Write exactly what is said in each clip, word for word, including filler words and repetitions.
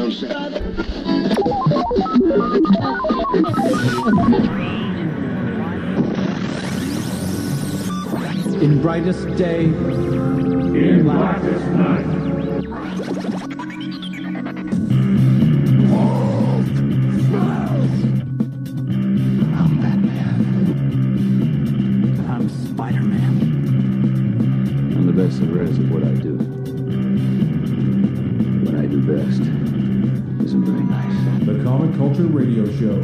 In brightest day, in blackest night. I'm Batman. I'm Spider-Man. I'm the best there is at what I do. What I do best isn't very nice. The Comic Culture Radio Show.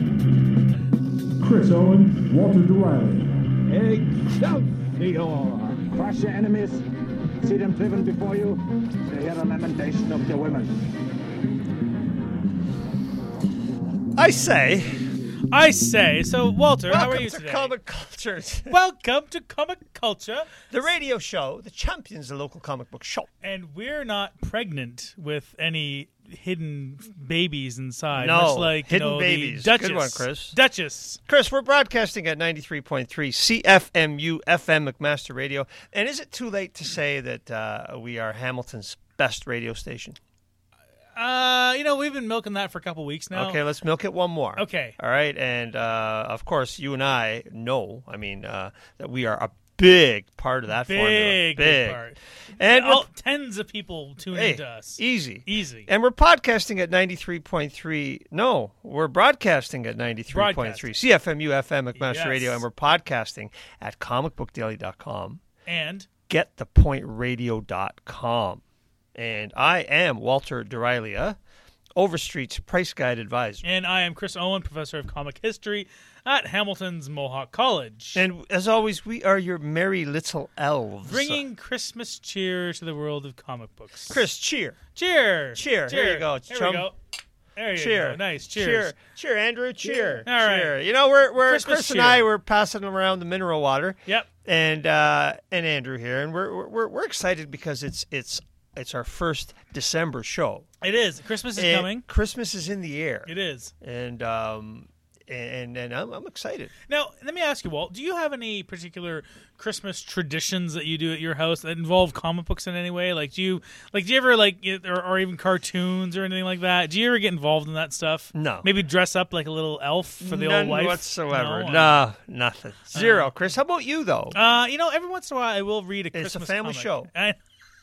Chris Owen, Walter DeRiley. Excelsior! Crush your enemies. See them driven before you. To hear the lamentation of your women. I say... I say, so Walter, how are you Welcome to today? Comic Culture. Welcome to Comic Culture. The radio show, the champions of the local comic book shop. And we're not pregnant with any hidden babies inside. No, much like, hidden you know, babies. The Duchess. Good one, Chris. Duchess. Chris, we're broadcasting at ninety-three point three C F M U F M McMaster Radio. And is it too late to say that uh, we are Hamilton's best radio station? Uh, you know, we've been milking that for a couple weeks now. Okay, let's milk it one more. Okay. All right, and uh, of course, you and I know, I mean, uh, that we are a big part of that Big, formula. big, big part. And All, tens of people tune hey, into us. Easy. Easy. And we're podcasting at ninety-three point three. No, we're broadcasting at ninety-three point three C F M U F M McMaster Yes. Radio, and we're podcasting at comic book daily dot com. And get the point radio dot com. And I am Walter DeRilia, Overstreet's Price Guide Advisor. And I am Chris Owen, Professor of Comic History at Hamilton's Mohawk College. And as always, we are your merry little elves. Bringing Christmas cheer to the world of comic books. Chris, cheer. Cheer. Cheer. Cheer. Here you go, Here chum. we go. There you Cheer. go. Nice. Cheers. Cheer. Cheer, Andrew. Cheer. All right. Cheer. You know, we're, we're Christmas Chris cheer. and I were passing around the mineral water. Yep. And uh, and Andrew here, and we're we're we're excited because it's it's it's our first December show. It is. Christmas is And coming. Christmas is in the air. It is. And um and and I'm I'm excited. Now, let me ask you, Walt, do you have any particular Christmas traditions that you do at your house that involve comic books in any way? Like, do you like do you ever like or, or even cartoons or anything like that? Do you ever get involved in that stuff? No. Maybe dress up like a little elf for the None old wife? whatsoever. No, No, nothing. Zero. Uh, Chris, how about you though? Uh, you know, every once in a while I will read a it's Christmas a family comic. show. I,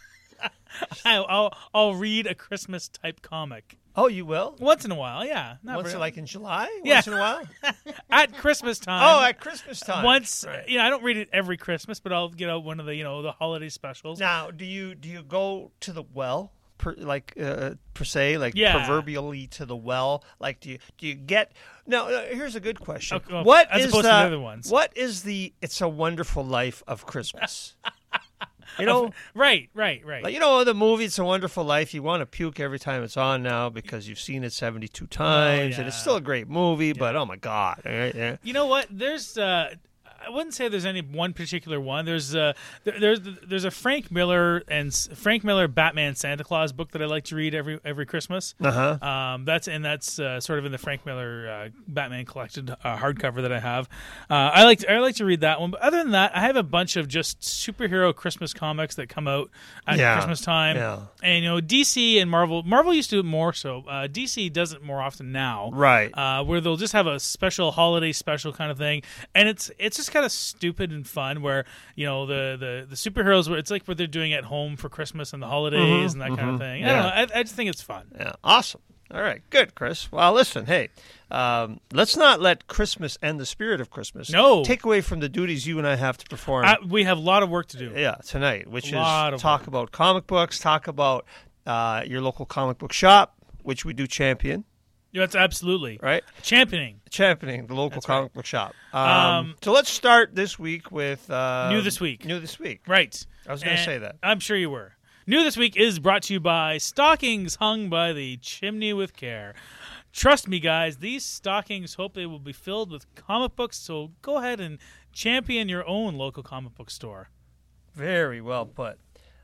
I'll I'll read a Christmas type comic. Oh, you will? Once in a while, yeah. Not Once very- like in July? Yeah. Once in a while? At Christmas time. Oh, at Christmas time. Once, Right. you know, I don't read it every Christmas, but I'll get out one of the, you know, the holiday specials. Now, do you do you go to the well, per, like uh, per se, like Yeah. proverbially to the well? Like, do you do you get? Now, uh, here's a good question. Okay, well, what as is opposed the, to the other ones. What is the "It's a Wonderful Life" of Christmas? You know, Right, right, right. like, you know the movie "It's a Wonderful Life." You want to puke every time it's on now because you've seen it seventy-two times, and it's yeah. still a great movie. But oh my god, right? Yeah. You know what? There's, uh, I wouldn't say there's any one particular one. There's, uh, there, there's, there's a Frank Miller and S- Frank Miller Batman Santa Claus book that I like to read every every Christmas. Uh-huh. Um, that's and that's uh, sort of in the Frank Miller uh, Batman collected uh, hardcover that I have. Uh, I like to, I like to read that one. But other than that, I have a bunch of just superhero Christmas comics that come out at Yeah. Christmas time. Yeah. And you know, D C and Marvel. Marvel used to do it more so. Uh, D C does it more often now. Right. Uh, where they'll just have a special holiday special kind of thing, and it's it's just kind of stupid and fun. Where you know the the, the superheroes, where it's like what they're doing at home for Christmas and the holidays and that kind of thing. I Yeah. don't know. I, I just think it's fun. Yeah, awesome. All right, good, Chris. Well, listen, hey, um, let's not let Christmas and the spirit of Christmas No. take away from the duties you and I have to perform. I, we have a lot of work to do. yeah, tonight, which Lot is of talk work. about comic books, talk about uh, your local comic book shop, which we do champion, Yeah, That's absolutely right? championing. Championing the local That's comic right. book shop. Um, Um, so let's start this week with uh, New this week. New this week. Right. I was going to And say that. I'm sure you were. New this week is brought to you by stockings hung by the chimney with care. Trust me, guys, these stockings hope they will be filled with comic books, so go ahead and champion your own local comic book store. Very well put.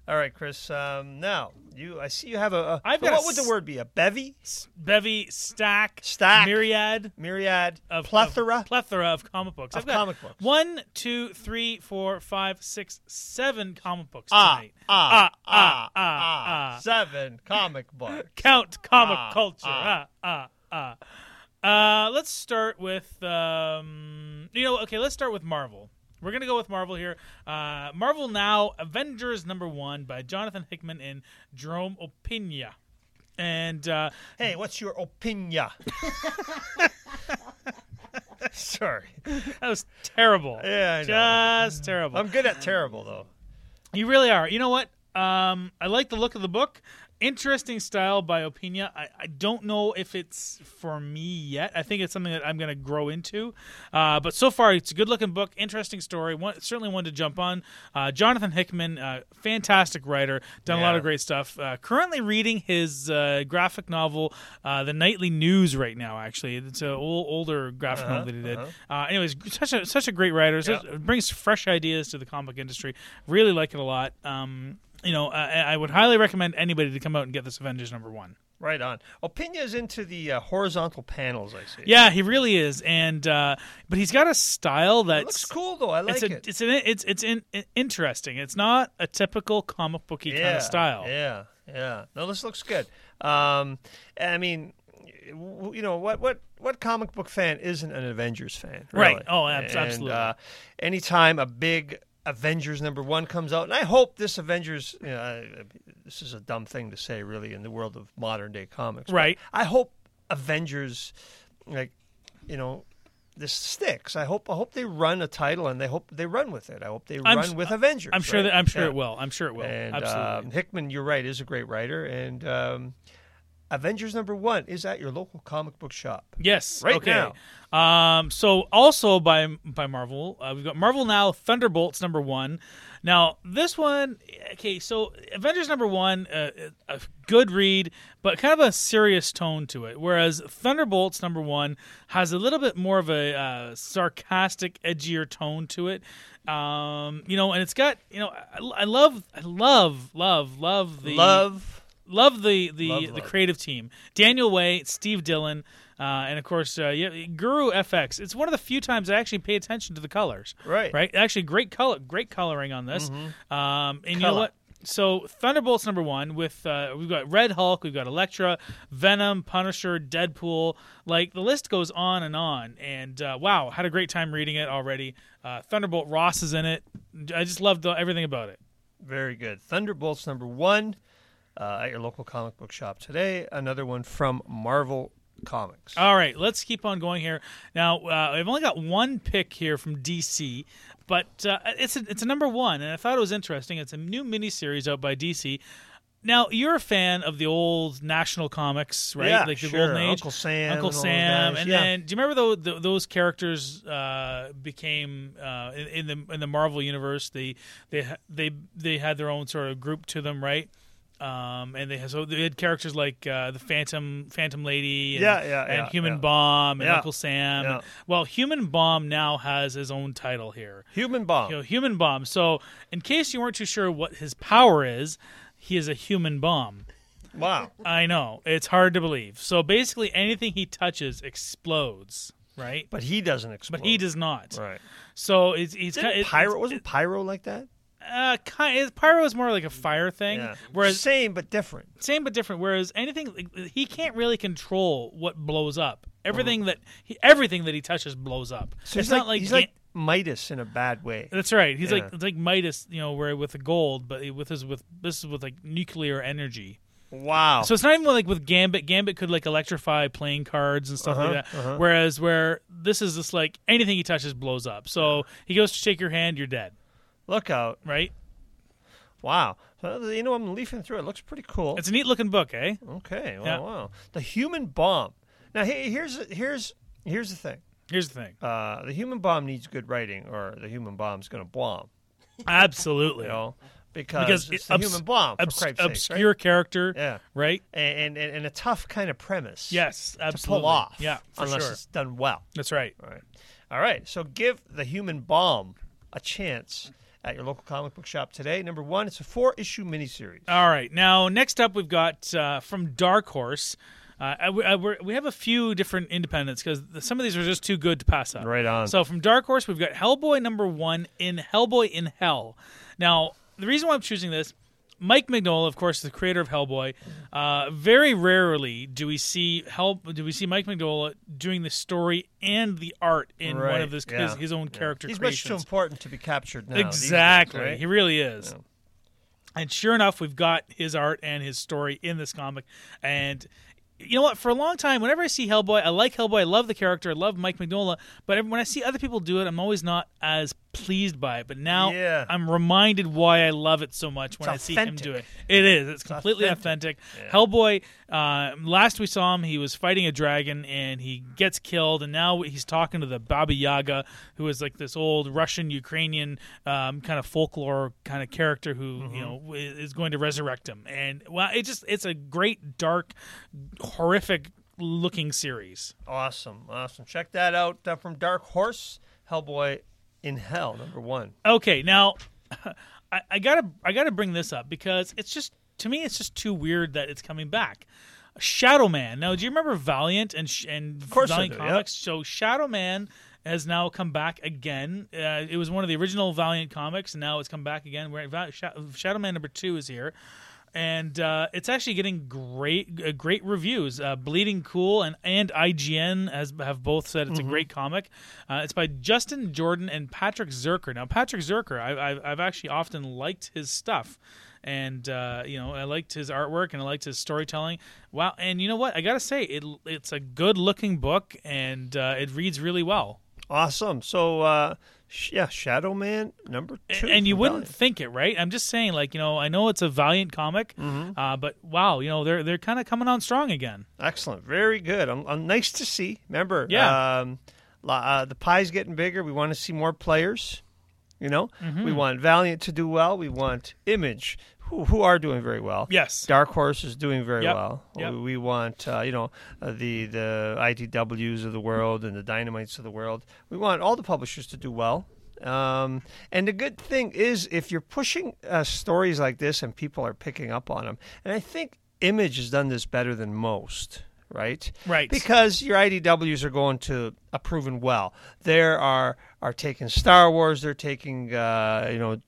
All right, Chris. Um, now you, I see you have a. a I've so got what a would the s- word be? A bevy, Bevy, stack, Stack. myriad, myriad, of plethora. of, plethora of comic books. Of I've got comic books. One, two, three, four, five, six, seven comic books ah, tonight. ah, ah, ah, ah, ah. Seven comic books. Count comic Ah, culture. ah. Ah, ah, ah. Uh, let's start with um, you know. Okay, let's start with Marvel. We're gonna go with Marvel here. Uh, Marvel Now, Avengers number one by Jonathan Hickman and Jerome Opeña. And uh, Hey, what's your opinion? Sorry. that was terrible. Yeah, I know. Just terrible. I'm good at terrible though. You really are. You know what? Um, I like the look of the book. Interesting style by Opeña. I, I don't know if it's for me yet. I think it's something that I'm going to grow into. Uh, but so far, it's a good-looking book. Interesting story. One, certainly one to jump on. Uh, Jonathan Hickman, uh, fantastic writer. Done a lot Yeah. of great stuff. Uh, currently reading his uh, graphic novel, uh, The Nightly News, right now, actually. It's an old, older graphic Uh-huh, novel that he did. uh-huh. Uh, anyways, such a, such a great writer. Such, Yeah. brings fresh ideas to the comic industry. Really like it a lot. Um, you know, I, I would highly recommend anybody to come out and get this Avengers number one. Right on. Opinia's into the uh, horizontal panels, I see. Yeah, he really is, and uh, but he's got a style It that's looks cool though. I like it's a, it. it's an, it's it's in, in- interesting. It's not a typical comic booky yeah, kind of style. Yeah, yeah. No, this looks good. Um, I mean, w- you know what? What? What comic book fan isn't an Avengers fan? Right. really? Oh, abs- And, absolutely. Uh, anytime a big Avengers number one comes out, and I hope this Avengers. You know, I, this is a dumb thing to say, really, in the world of modern day comics. but Right. I hope Avengers, like, you know, this sticks. I hope. I hope they run a title, and they hope they run with it. I hope they I'm run s- with Avengers. I'm sure right? that I'm sure Yeah. it will. I'm sure it will. And Absolutely. um, Hickman, you're right, is a great writer. And um, Avengers number one is at your local comic book shop. Yes. Right okay. now. Um, so also by by Marvel, uh, we've got Marvel Now Thunderbolts number one. Now this one, okay. So Avengers number one, uh, a good read, but kind of a serious tone to it. Whereas Thunderbolts number one has a little bit more of a uh, sarcastic, edgier tone to it. Um, you know, and it's got you know, I, I love, I love, love, love the Love. Love the the, Love, the love. creative team: Daniel Way, Steve Dillon, uh, and of course uh, yeah, Guru F X. It's one of the few times I actually pay attention to the colors. Right. right. Actually, great color, great coloring on this. Um, and you know Color. what? So Thunderbolts number one with uh, we've got Red Hulk, we've got Elektra, Venom, Punisher, Deadpool. Like the list goes on and on. And uh, wow, had a great time reading it already. Uh, Thunderbolt Ross is in it. I just loved the, everything about it. Very good. Thunderbolts number one uh, at your local comic book shop today. Another one from Marvel Comics. All right, let's keep on going here. Now, uh, I've only got one pick here from D C, but uh, it's a, it's a number one, and I thought it was interesting. It's a new miniseries out by D C. Now, you're a fan of the old National Comics, right? Yeah, like the sure. Golden Age. Uncle Sam Uncle and all those Sam, guys, and yeah. then do you remember though th- those characters uh, became uh, in, in the in the Marvel universe? They they ha- they they had their own sort of group to them, right? Um, and they had, so they had characters like uh, the Phantom Phantom Lady, and, Yeah, yeah, and yeah, Human yeah. Bomb, and Yeah. Uncle Sam. Yeah. Well, Human Bomb now has his own title here. Human Bomb. You know, Human Bomb. So, in case you weren't too sure what his power is, he is a human bomb. Wow. I know. It's hard to believe. So basically anything he touches explodes, right? But he doesn't explode. But he does not. Right. So it's he's Didn't kind it- Pyro, it's- wasn't Pyro like that? uh kind it, Pyro is more like a fire thing. Yeah. Whereas Same but different. same but different. Whereas anything he can't really control what blows up. Everything that he, everything that he touches blows up. So it's he's not like, like, he's ga- like Midas in a bad way. That's right. He's Yeah. like it's like Midas, you know, where with the gold, but with his with this is with like nuclear energy. Wow. So it's not even like with Gambit. Gambit could like electrify playing cards and stuff Uh-huh, like that. uh-huh. Whereas where this is just like anything he touches blows up. So he goes to shake your hand, you're dead. Look out. Right? Wow. So, you know, I'm leafing through it. It looks pretty cool. It's a neat looking book, eh? Okay. Wow, Yeah. wow. The Human Bomb. Now, he- here's here's here's the thing. Here's the thing. Uh, the Human Bomb needs good writing, or the Human Bomb's going to bomb. Absolutely. You know, because, Because it's it- the obs- Human Bomb, for Obs- Christ's sake, obscure right? character, Yeah. right? And, and and a tough kind of premise. Yes, To absolutely. pull off. Yeah, for unless sure. it's done well. That's right. All right. All right. So give the Human Bomb a chance at your local comic book shop today. Number one, it's a four-issue miniseries. All right. Now, next up, we've got uh, from Dark Horse. Uh, I, I, we're, we have a few different independents because some of these are just too good to pass up. Right on. So from Dark Horse, we've got Hellboy number one in Hellboy in Hell. Now, the reason why I'm choosing this, Mike Mignola, of course, the creator of Hellboy. Uh, very rarely do we see Hell. Do we see Mike Mignola doing the story and the art in Right, one of his yeah, his, his own yeah. character He's creations? much too important to be captured now. Exactly, these days, right? he really is. Yeah. And sure enough, we've got his art and his story in this comic. And you know what? For a long time, whenever I see Hellboy, I like Hellboy. I love the character. I love Mike Mignola. But when I see other people do it, I'm always not as pleased by it. But now Yeah. I'm reminded why I love it so much when It's I see him authentic. do it. It is. It's, completely authentic. authentic. Yeah. Hellboy, uh, last we saw him, he was fighting a dragon, and he gets killed. And now he's talking to the Baba Yaga, who is like this old Russian-Ukrainian um, kind of folklore kind of character who Mm-hmm. you know is going to resurrect him. And well, it just it's a great, dark, horrific looking series. Awesome, awesome. Check that out uh, from Dark Horse, Hellboy in Hell, number one. Okay, now I, I gotta I gotta bring this up because it's just to me it's just too weird that it's coming back. Shadow Man. Now, do you remember Valiant and sh- and Of course I Valiant do, Comics? So Shadow Man has now come back again. Uh, it was one of the original Valiant comics, and now it's come back again. Where Val- Sh- Shadow Man number two is here. And uh, it's actually getting great, uh, great reviews. Uh, Bleeding Cool and, and I G N has have both said it's Mm-hmm. a great comic. Uh, it's by Justin Jordan and Patrick Zerker. Now, Patrick Zerker, I, I've, I've actually often liked his stuff, and uh, you know, I liked his artwork and I liked his storytelling. Wow! And you know what? I gotta say, it it's a good looking book, and uh, it reads really well. Awesome. So, uh, sh- yeah, Shadow Man, number two. And you from wouldn't Valiant. think it, right? I'm just saying, like, you know, I know it's a Valiant comic, Mm-hmm. uh, but wow, you know, they're they're kind of coming on strong again. Excellent. Very good. I'm, I'm nice to see. Remember, Yeah. um, la- uh, the pie's getting bigger. We want to see more players. You know, Mm-hmm. we want Valiant to do well. We want Image, who, who are doing very well. Yes. Dark Horse is doing very Yep. well. Yep. We, we want, uh, you know, uh, the the I D Ws of the world and the Dynamites of the world. We want all the publishers to do well. Um, and the good thing is, if you're pushing uh, stories like this and people are picking up on them, and I think Image has done this better than most. Right, Right. because your I D Ws are going to a proven well. They are are taking Star Wars. They're taking uh, you know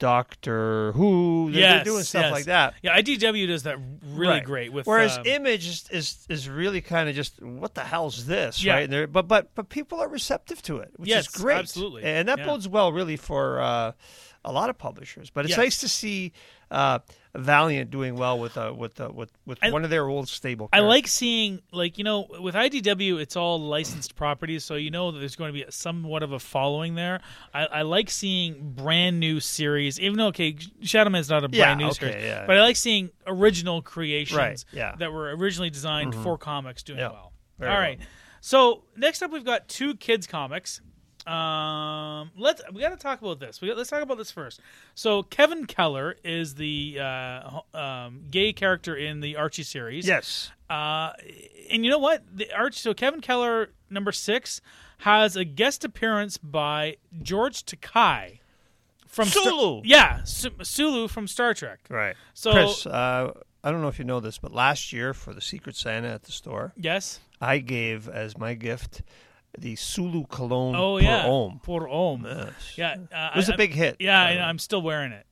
Doctor Who. They're, yes, they're doing stuff yes. like that. Yeah, I D W does that really Right. great with. Whereas um, Image is, is is really kind of just what the hell's this, Yeah. right? And they're- but but but people are receptive to it, which Yes, is great, absolutely. and that Yeah. bodes well really for uh, a lot of publishers. But it's Yes. nice to see uh, Valiant doing well with uh, with uh, with with I- one of their old stable. I characters. like seeing, like, you know, with I D W, it's all licensed properties, so you know that there's going to be somewhat of a following there. I, I like seeing brand new series, even though, okay, Shadow Man's not a Yeah, brand new okay, series, yeah. but I like seeing original creations Right, yeah. that were originally designed for comics doing Yeah, well. very All well. right. So next up, we've got two kids comics. Um, let's we got to talk about this. We got, let's talk about this first. So Kevin Keller is the uh, um, gay character in the Archie series. Yes. Uh, and you know what? The Archie. So Kevin Keller, number six, has a guest appearance by George Takei from Star- Sulu. yeah, Su- Sulu from Star Trek. Right. So- Chris, uh, I don't know if you know this, but last year for the Secret Santa at the store, Yes. I gave as my gift the Sulu cologne Oh per yeah. ohm. Pour Ohm. Yes. Yeah. Uh, It was a a big hit. Yeah, by I the know, way. I'm still wearing it.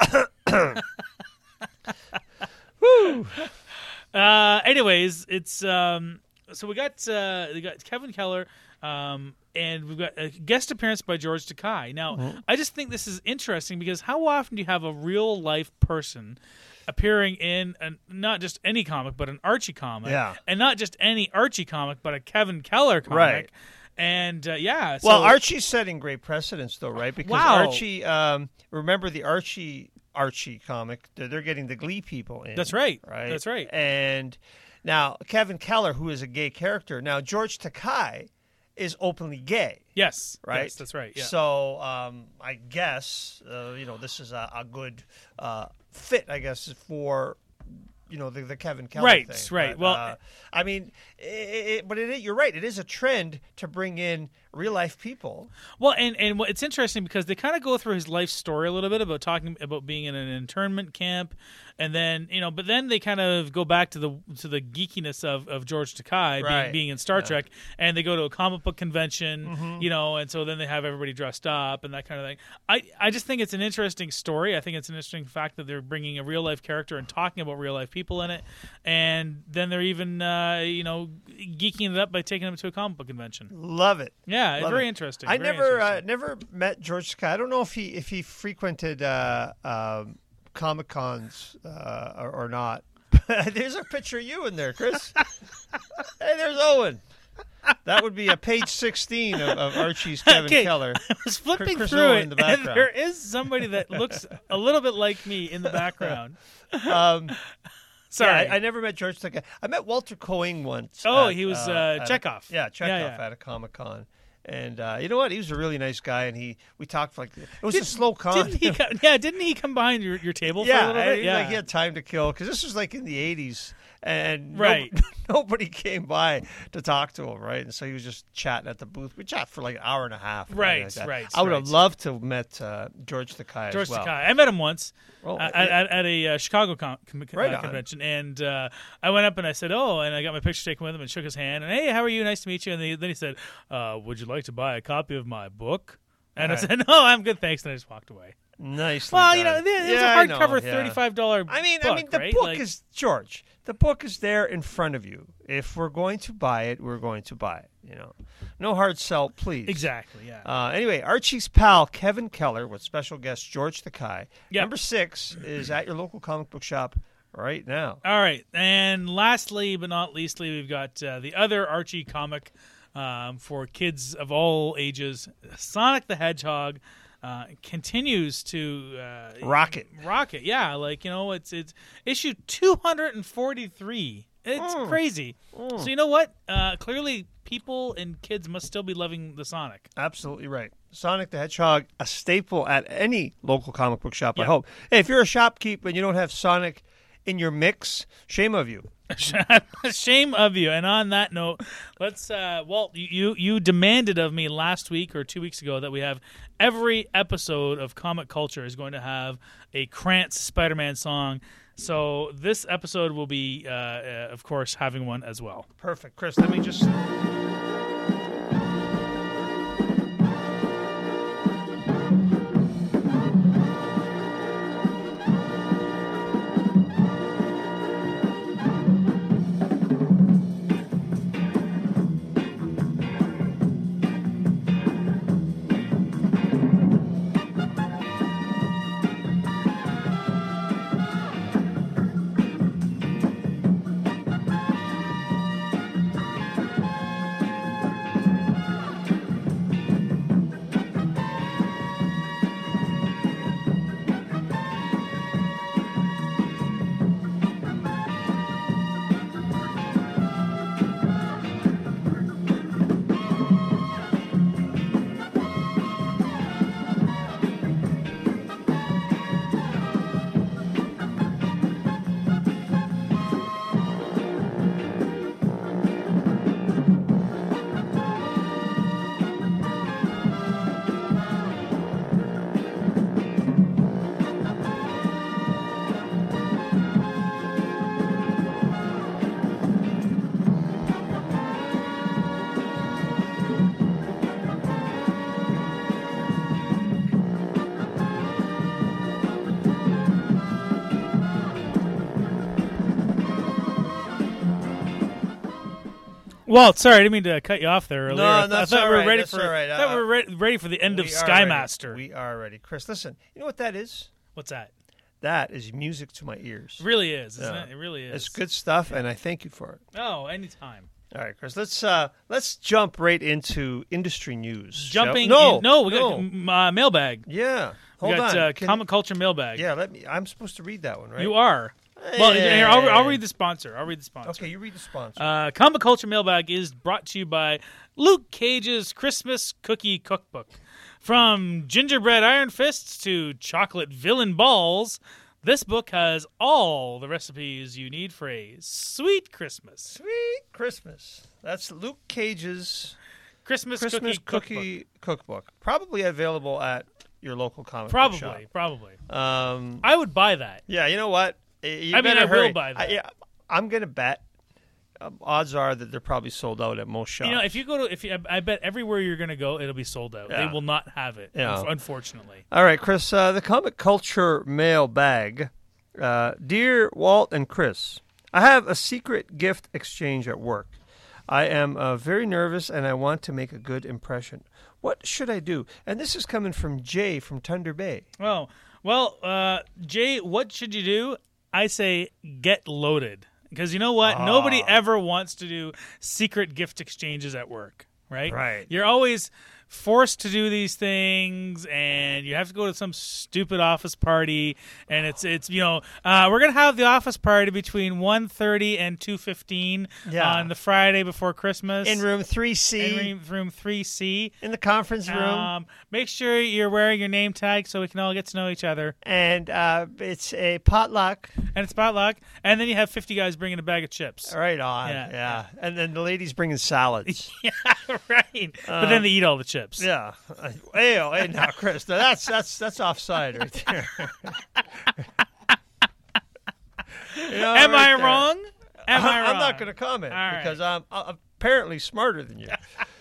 Woo! Uh, anyways, it's um, so we got uh, we got Kevin Keller, um, and we've got a guest appearance by George Takei. Now, Mm-hmm. I just think this is interesting because how often do you have a real life person appearing in an, not just any comic, but an Archie comic, Yeah. and not just any Archie comic, but a Kevin Keller comic, Right. And uh, yeah, so, Well, Archie's setting great precedence, though, right? Because Wow. Archie, um, remember the Archie Archie comic? They're, they're getting the Glee people in. That's right. Right. That's right. And now Kevin Keller, who is a gay character, now George Takei is openly gay. yes, Right. yes, that's right. Yeah. So um, I guess uh, you know this is a, a good uh, fit, I guess, for you know the, the Kevin Keller Right, thing. right. But, Well, uh, I mean, it, it, but it, you're right. It is a trend to bring in real life people. Well, and and what- it's interesting because they kind of go through his life story a little bit about talking about being in an internment camp, and then you know, but then they kind of go back to the to the geekiness of, of George Takei Right. being, being in Star Yeah. Trek, and they go to a comic book convention, Mm-hmm. you know, and so then they have everybody dressed up and that kind of thing. I I just think it's an interesting story. I think it's an interesting fact that they're bringing a real life character and talking about real life people in it, and then they're even uh, you know geeking it up by taking them to a comic book convention. Love it. Yeah, Love very it. interesting. I very never uh, interesting. never met George Takei. I don't know if he if he frequented uh, um, Comic Cons uh, or, or not. There's a picture of you in there, Chris. Hey, there's Owen. That would be a page sixteen of, of Archie's Kevin Okay. Keller. I was flipping Chris through Nolan it, in the and background. there is somebody that looks a little bit like me in the background. Um, Sorry. yeah, I, I never met George Takei. I met Walter Coing once. Oh, at, he was, uh, at a- Chekhov. yeah, Chekhov Yeah, yeah. at a Comic Con. And uh, you know what? He was a really nice guy, and he we talked for like it was a slow con. Didn't he? Come, yeah, didn't he come behind your, your table yeah, for a little and bit? he, Yeah, like, he had time to kill because this was like in the eighties, and no- Right. nobody came by to talk to him, right? And so he was just chatting at the booth. We chat for like an hour and a half, or something Right, like that. right, I would have right. loved to have met uh, George Takei George as well. Takei. I met him once Oh, uh, yeah. at, at a uh, Chicago con- con- Right uh, on. convention, and uh, I went up and I said, "Oh," and I got my picture taken with him and shook his hand. And hey, how are you? Nice to meet you. And he, then he said, uh, "Would you like to buy a copy of my book?" And I Right. said, "No, I'm good, thanks." And I just walked away. Nicely Well, you know, done. there- there's Yeah, I a know, hardcover yeah. thirty-five dollars. I mean, book, I mean, the right? book Like- is George. The book is there in front of you. If we're going to buy it, we're going to buy it. You know, no hard sell, please. exactly, yeah. Uh, anyway, Archie's pal Kevin Keller with special guest George Takei. Yep. Number six is at your local comic book shop right now. All right, and lastly but not leastly, we've got uh, the other Archie comic um, for kids of all ages, Sonic the Hedgehog. Uh, continues to uh, Rocket. rocket. Yeah, like you know, it's it's issue two hundred and forty-three. It's Mm. crazy. So you know what? Uh, clearly, people and kids must still be loving the Sonic. Absolutely right. Sonic the Hedgehog, a staple at any local comic book shop, I Yeah. hope. Hey, if you're a shopkeeper and you don't have Sonic in your mix, shame of you. Shame of you. And on that note, let's uh Walt, you, you you demanded of me last week or two weeks ago that we have every episode of Comic Culture is going to have a Krantz Spider-Man song. So this episode will be uh, uh of course having one as well. Perfect. Chris, let me just... Walt, sorry, I didn't mean to cut you off there earlier. No, I, th- that's I thought all we were right, ready that's for all right. I thought we Uh, were re- ready for the end of We are ready. Skymaster. We are ready. Chris, listen. You know what that is? What's that? That is music to my ears. It really is, isn't Yeah. it? It really is. It's good stuff, and I thank you for it. Oh, anytime. All right, Chris. Let's uh, let's jump right into industry news. shall- Jumping No, in, no, we got no. m- uh, mailbag. Yeah. We Hold got on. uh, Can- Comic Culture mailbag. Yeah. Let me. I'm supposed to read that one, right? You are. Well, Hey. here, I'll, I'll read the sponsor. I'll read the sponsor. Okay, you read the sponsor. Uh, Comic Culture Mailbag is brought to you by Luke Cage's Christmas Cookie Cookbook. From gingerbread iron fists to chocolate villain balls, this book has all the recipes you need for a sweet Christmas. Sweet Christmas. That's Luke Cage's Christmas, Christmas cookie, cookie cookbook. Probably available at your local comic Probably, book shop. probably. Um, I would buy that. yeah, you know what? You I mean, better I will hurry. buy that. I, yeah, I'm gonna bet. Um, odds are that they're probably sold out at most shops. You know, if you go to, if you, I bet everywhere you're going to go, it'll be sold out. Yeah. They will not have it, Yeah. unf- unfortunately. All right, Chris, uh, the comic culture mail bag. Uh, Dear Walt and Chris, I have a secret gift exchange at work. I am uh, very nervous and I want to make a good impression. What should I do? And this is coming from Jay from Thunder Bay. Well, well, uh, Jay, what should you do? I say get loaded. Because you know what? Ah. Nobody ever wants to do secret gift exchanges at work, right? Right. You're always forced to do these things, and you have to go to some stupid office party, and it's it's you know uh, we're gonna have the office party between one thirty and two fifteen Yeah. on the Friday before Christmas In room three C, in room, room three C. in the conference room. Um, make sure you're wearing your name tag so we can all get to know each other. and uh, it's a potluck. And it's potluck. And then you have fifty guys bringing a bag of chips. Right on. Yeah, Yeah. And then the ladies bringing salads. Yeah, right. but then they eat all the chips. Yeah. Uh, Hey, oh, hey, now, Chris, now that's that's that's offside right there. You know, Am right I there. wrong? Am I wrong? I'm not going to comment All right. because I'm, I'm apparently smarter than you.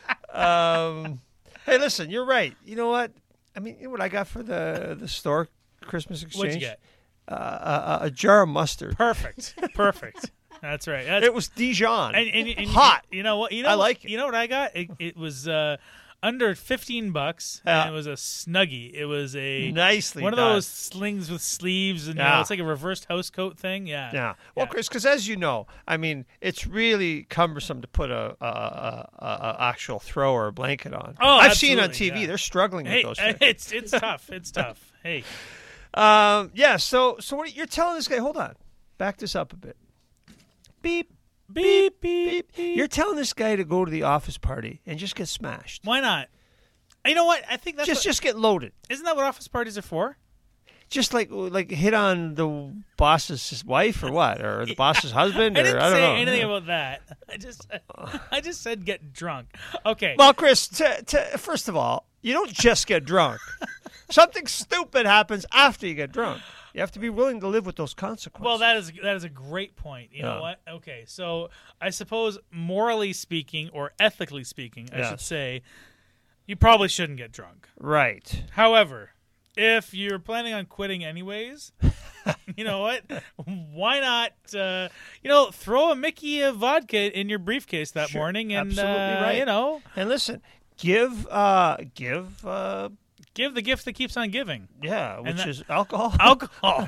um, hey, listen, you're right. You know what? I mean, you know what I got for the the store Christmas exchange? What'd you get? Uh, a, a jar of mustard. Perfect. Perfect. That's right. That's, It was Dijon. and, and, and hot. You know what? You know I like it. You know what I got? It, it was uh, under fifteen bucks. Yeah. And it was a snuggie. It was a Nicely one of done. those slings with sleeves, and you Yeah. know, it's like a reversed house coat thing. Yeah. Yeah. Well, Yeah. Chris, because as you know, I mean, it's really cumbersome to put a, a, a, a, a actual throw or a blanket on. Oh, I've seen on absolutely, T V. yeah. They're struggling Hey, with those things. it's it's tough. It's tough. Hey. Um, yeah. So, so what you're telling this guy? Hold on. Back this up a bit. Beep. Beep, beep, Beep. beep. You're telling this guy to go to the office party and just get smashed. Why not? You know what? I think that's Just, what, just get loaded. isn't that what office parties are for? Just like, like hit on the boss's wife or what, or the boss's husband, I or didn't I don't say know. anything about that. I just, I just said get drunk. Okay. Well, Chris, t- t- first of all, you don't just get drunk. Something stupid happens after you get drunk. You have to be willing to live with those consequences. Well, that is that is a great point. You know Yeah. what? Okay, so I suppose morally speaking, or ethically speaking, I should Yes. say, you probably shouldn't get drunk. right. However, if you're planning on quitting anyways, you know what? Why not? Uh, you know, throw a Mickey of vodka in your briefcase that Sure, morning, and absolutely uh, right. you know, And listen, give, uh, give, uh, give the gift that keeps on giving. yeah, which that- is alcohol. Alcohol.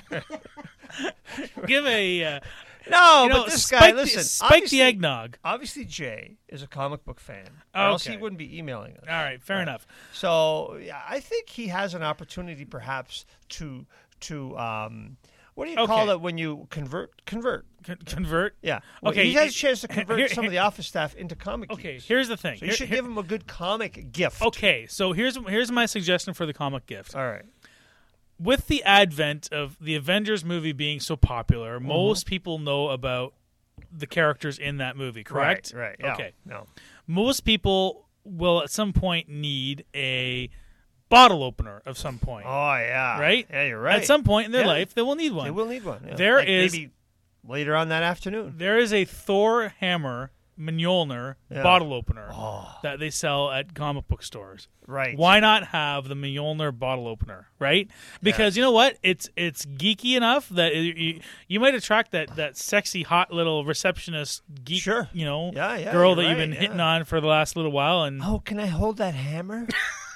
Give a uh, no, you know, but this spike guy, the- listen, spike obviously, the eggnog. obviously Jay is a comic book fan, or Oh, else he okay. wouldn't be emailing us. All right, fair enough. So yeah, I think he has an opportunity, perhaps, to to um, what do you call Okay. it when you convert? Convert. Con- convert. Yeah. Well, Okay, he has a it- chance to convert here- some of the office staff into comic Okay, geeks. here's the thing. So you Here- should here- give him a good comic gift. Okay, so here's here's my suggestion for the comic gift. All right. With the advent of the Avengers movie being so popular, Mm-hmm. most people know about the characters in that movie, correct? Right. Right. Yeah. Okay. No. Most people will at some point need a bottle opener of some point. Oh yeah. Right? Yeah, you're right. At some point in their Yeah. life, they will need one. They will need one. Yeah. There Like is- maybe later on that afternoon. There is a Thor hammer Mjolnir Yeah. bottle opener Oh. that they sell at comic book stores. Right. Why not have the Mjolnir bottle opener, right? Because you know what? It's it's geeky enough that it, you, you might attract that, that sexy, hot little receptionist geek, Sure. you know, Yeah, yeah, girl you're that you've right, been hitting yeah. on for the last little while. And Oh, can I hold that hammer?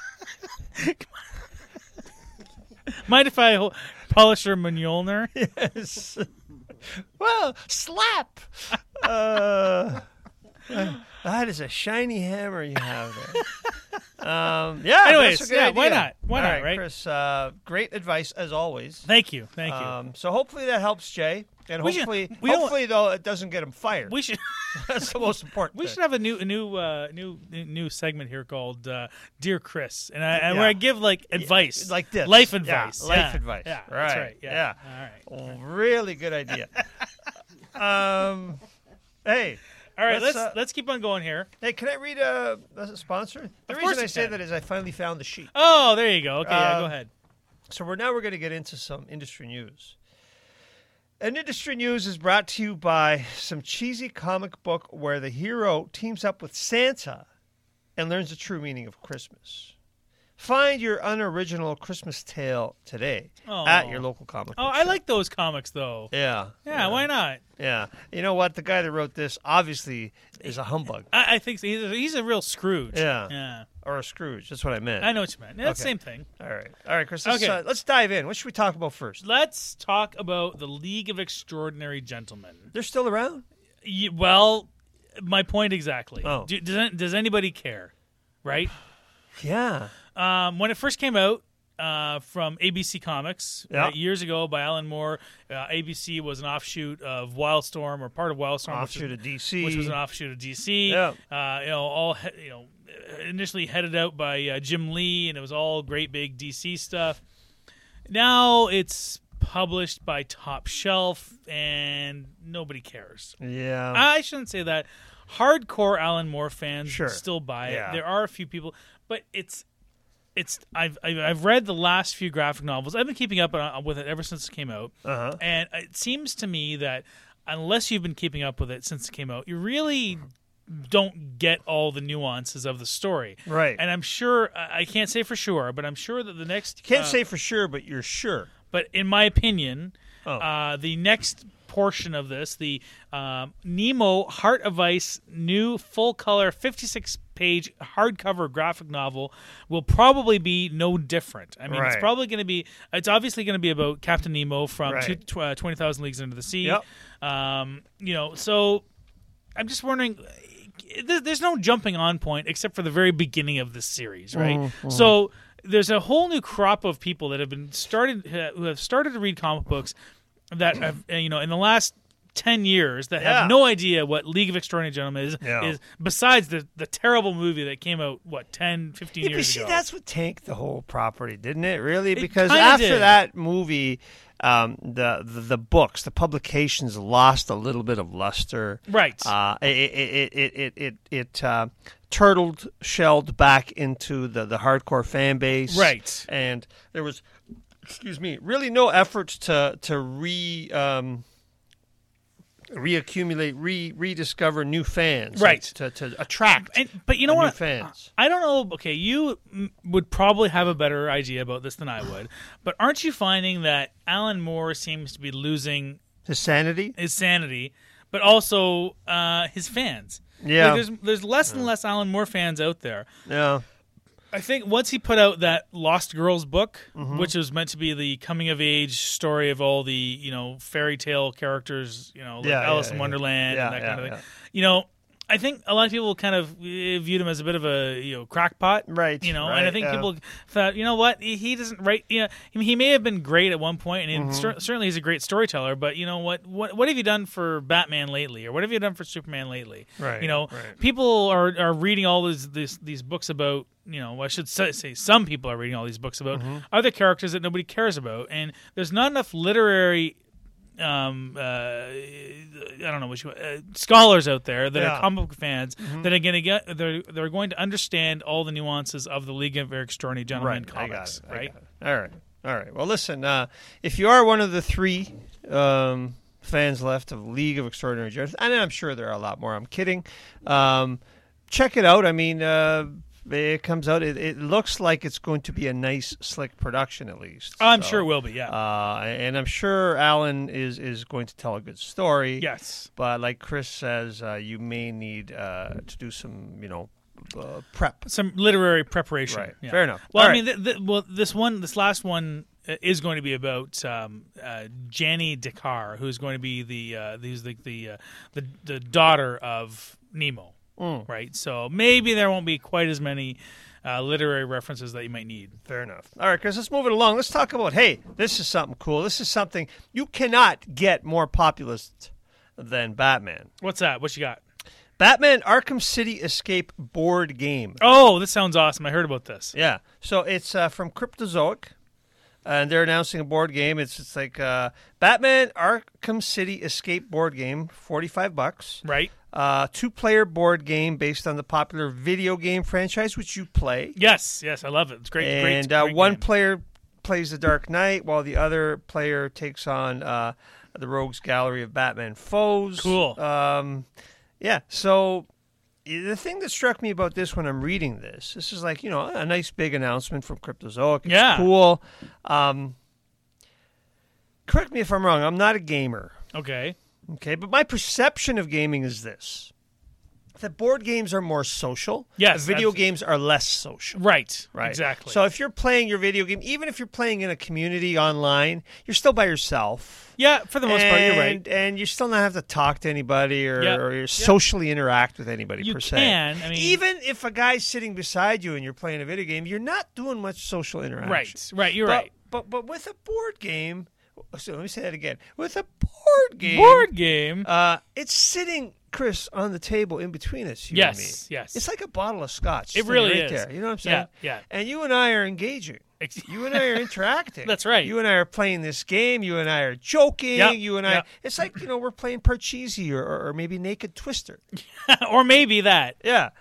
mind if I ho- polish her Mjolnir? Yes. Well, slap. Uh, that is a shiny hammer you have there. Um, yeah. Anyways, that's a good yeah, idea. why not? Why All not, right, right? Chris? Uh, great advice as always. Thank you, thank you. Um, so hopefully that helps Jay, and We should- hopefully, we don't- hopefully though it doesn't get him fired. we should That's the most important. we thing. should have a new a new uh, new new segment here called uh, Dear Chris, and I and Yeah. where I give like advice, like this. life Yeah, advice, life Yeah. advice. Yeah, Right. that's right. Yeah. Yeah. All right. Oh, really good idea. um, hey, All right, let's let's, let's, uh, keep on going here. Hey, can I read a, a sponsor? The Of reason course I you say can. that is I finally found the sheet. Oh, there you go. Okay, yeah, Um, go ahead. So we're now we're going to get into some industry news. And industry news is brought to you by some cheesy comic book where the hero teams up with Santa and learns the true meaning of Christmas. Find your unoriginal Christmas tale today Oh. at your local comic book Oh, I shop. like those comics though. Yeah. Yeah, why not? Yeah. You know what? The guy that wrote this obviously is a humbug. I, I think so. he's, a, he's a real Scrooge. Yeah. Yeah. Or a Scrooge. That's what I meant. I know what you meant. That's the Okay. same thing. All right. All right, Chris. Let's, Okay. uh, let's dive in. What should we talk about first? Let's talk about the League of Extraordinary Gentlemen. They're still around? Y- well, my point exactly. Oh. Do, does, does anybody care? Right? Yeah. Um, when it first came out uh, from A B C Comics Yeah. uh, years ago by Alan Moore, uh, A B C was an offshoot of Wildstorm, or part of Wildstorm, which, Offshoot is, of D C. which was an offshoot of D C. Yeah. Uh, you know, all he- you know, initially headed out by uh, Jim Lee, and it was all great big D C stuff. Now it's published by Top Shelf, and nobody cares. Yeah. I shouldn't say that. Hardcore Alan Moore fans Sure. still buy it. Yeah. There are a few people, but it's it's. I've I've I've read the last few graphic novels. I've been keeping up uh, with it ever since it came out, Uh-huh. and it seems to me that unless you've been keeping up with it since it came out, you really don't get all the nuances of the story. Right. And I'm sure I I can't say for sure, but I'm sure that the next Can't uh, say for sure, but you're sure. but in my opinion, Oh. uh, the next portion of this, the um, Nemo Heart of Ice new full color fifty-six page hardcover graphic novel, will probably be no different. I mean, it's Right. probably going to be, it's obviously going to be about Captain Nemo from Right. two, tw- uh, twenty thousand Leagues Under the Sea. Yep. Um, you know, so I'm just wondering. There's, there's no jumping on point except for the very beginning of this series, right? Mm-hmm. So there's a whole new crop of people that have been started who have started to read comic books that have, uh, you know, in the last ten years that Yeah. have no idea what League of Extraordinary Gentlemen is, Yeah. is besides the the terrible movie that came out what ten, fifteen Yeah, but years see, ago. that's what tanked the whole property, didn't it? Really, because kinda after did. that movie, um, the, the the books, the publications lost a little bit of luster. Right. Uh, it it it it it, it uh, turtled, shelled back into the, the hardcore fan base. Right. And there was, excuse me, really no efforts to to re. Um, reaccumulate, re rediscover new fans, Right. To to attract, And, but you know new what? fans. I don't know. Okay, you mm, would probably have a better idea about this than I would. But aren't you finding that Alan Moore seems to be losing His sanity. his sanity, but also uh, his fans? Yeah. Like, there's there's less and less Alan Moore fans out there. Yeah. I think once he put out that Lost Girls book, Mm-hmm. which was meant to be the coming of age story of all the, you know, fairy tale characters, you know, like Yeah, Alice yeah, in yeah. Wonderland Yeah, and that yeah, kind of thing. yeah. You know, I think a lot of people kind of uh, viewed him as a bit of a, you know, crackpot. Right, You know, right, and I think yeah. people thought, you know what, he, he doesn't write, you know, I mean, he may have been great at one point, and Mm-hmm. cer- certainly he's a great storyteller, but you know what, what, what have you done for Batman lately? Or what have you done for Superman lately? Right, You know, right. people are, are reading all these, these, these books about, you know, I should say, say some people are reading all these books about Mm-hmm. other characters that nobody cares about, and there's not enough literary, um, uh, I don't know which one, uh, scholars out there that Yeah. Mm-hmm. are comic book fans that are going to get, they're they're going to understand all the nuances of the League of Extraordinary Gentlemen Right. I got comics, it. I right? got it. All right. All right. Well, listen. Uh, if you are one of the three um, fans left of League of Extraordinary Gentlemen, and I'm sure there are a lot more. I'm kidding. Um, check it out. I mean, uh, it comes out. It, it looks like it's going to be a nice, slick production, at least. I'm So, sure it will be. Yeah. Uh, and I'm sure Alan is is going to tell a good story. yes. But like Chris says, uh, you may need uh, to do some, you know, uh, prep. Some literary preparation. Right. Yeah. Fair enough. Well, All I mean, th- th- well, this one, this last one uh, is going to be about um, uh, Janny Dakar, who's going to be the uh, who's the the, uh, the the daughter of Nemo. Mm. Right. So maybe there won't be quite as many uh, literary references that you might need. Fair enough. All right, Chris, let's move it along. Let's talk about, hey, this is something cool. This is something you cannot get more populist than Batman. What's that? What you got? Batman Arkham City Escape board game. Oh, this sounds awesome. I heard about this. Yeah. So it's uh, from Cryptozoic. and they're announcing a board game. It's it's like uh, Batman Arkham City Escape board game, forty-five bucks. Right. Uh, two-player board game based on the popular video game franchise, which you play. Yes, yes, I love it. It's great. And great, uh, great one game. player plays the Dark Knight, while the other player takes on uh, the Rogues Gallery of Batman foes. Cool. Um, yeah. So the thing that struck me about this when I'm reading this, this is like, you know, a nice big announcement from Cryptozoic. It's Yeah. cool. Um, correct me if I'm wrong. I'm not a gamer. Okay. Okay, but my perception of gaming is this: that board games are more social. Yes, video abs- games are less social. Right. Right. Exactly. So if you're playing your video game, even if you're playing in a community online, you're still by yourself. yeah, for the most part, you're right. And, and you still not have to talk to anybody or, Yeah. or Yeah. socially interact with anybody You per se. can, I mean- even if a guy's sitting beside you and you're playing a video game, you're not doing much social interaction. Right. Right. You're but, right. But but with a board game, so let me say that again. With a board game, Board game. uh, it's sitting, Chris, on the table in between us. You Yes, and me. yes. It's like a bottle of scotch. It sitting really right is. There. You know what I'm saying? Yeah, yeah. And you and I are engaging. Ex- You and I are interacting. That's right. You and I are playing this game. You and I are joking. Yep, You and I. yep. It's like, you know, we're playing Parcheesi or, or, or maybe Naked Twister. or maybe that. Yeah.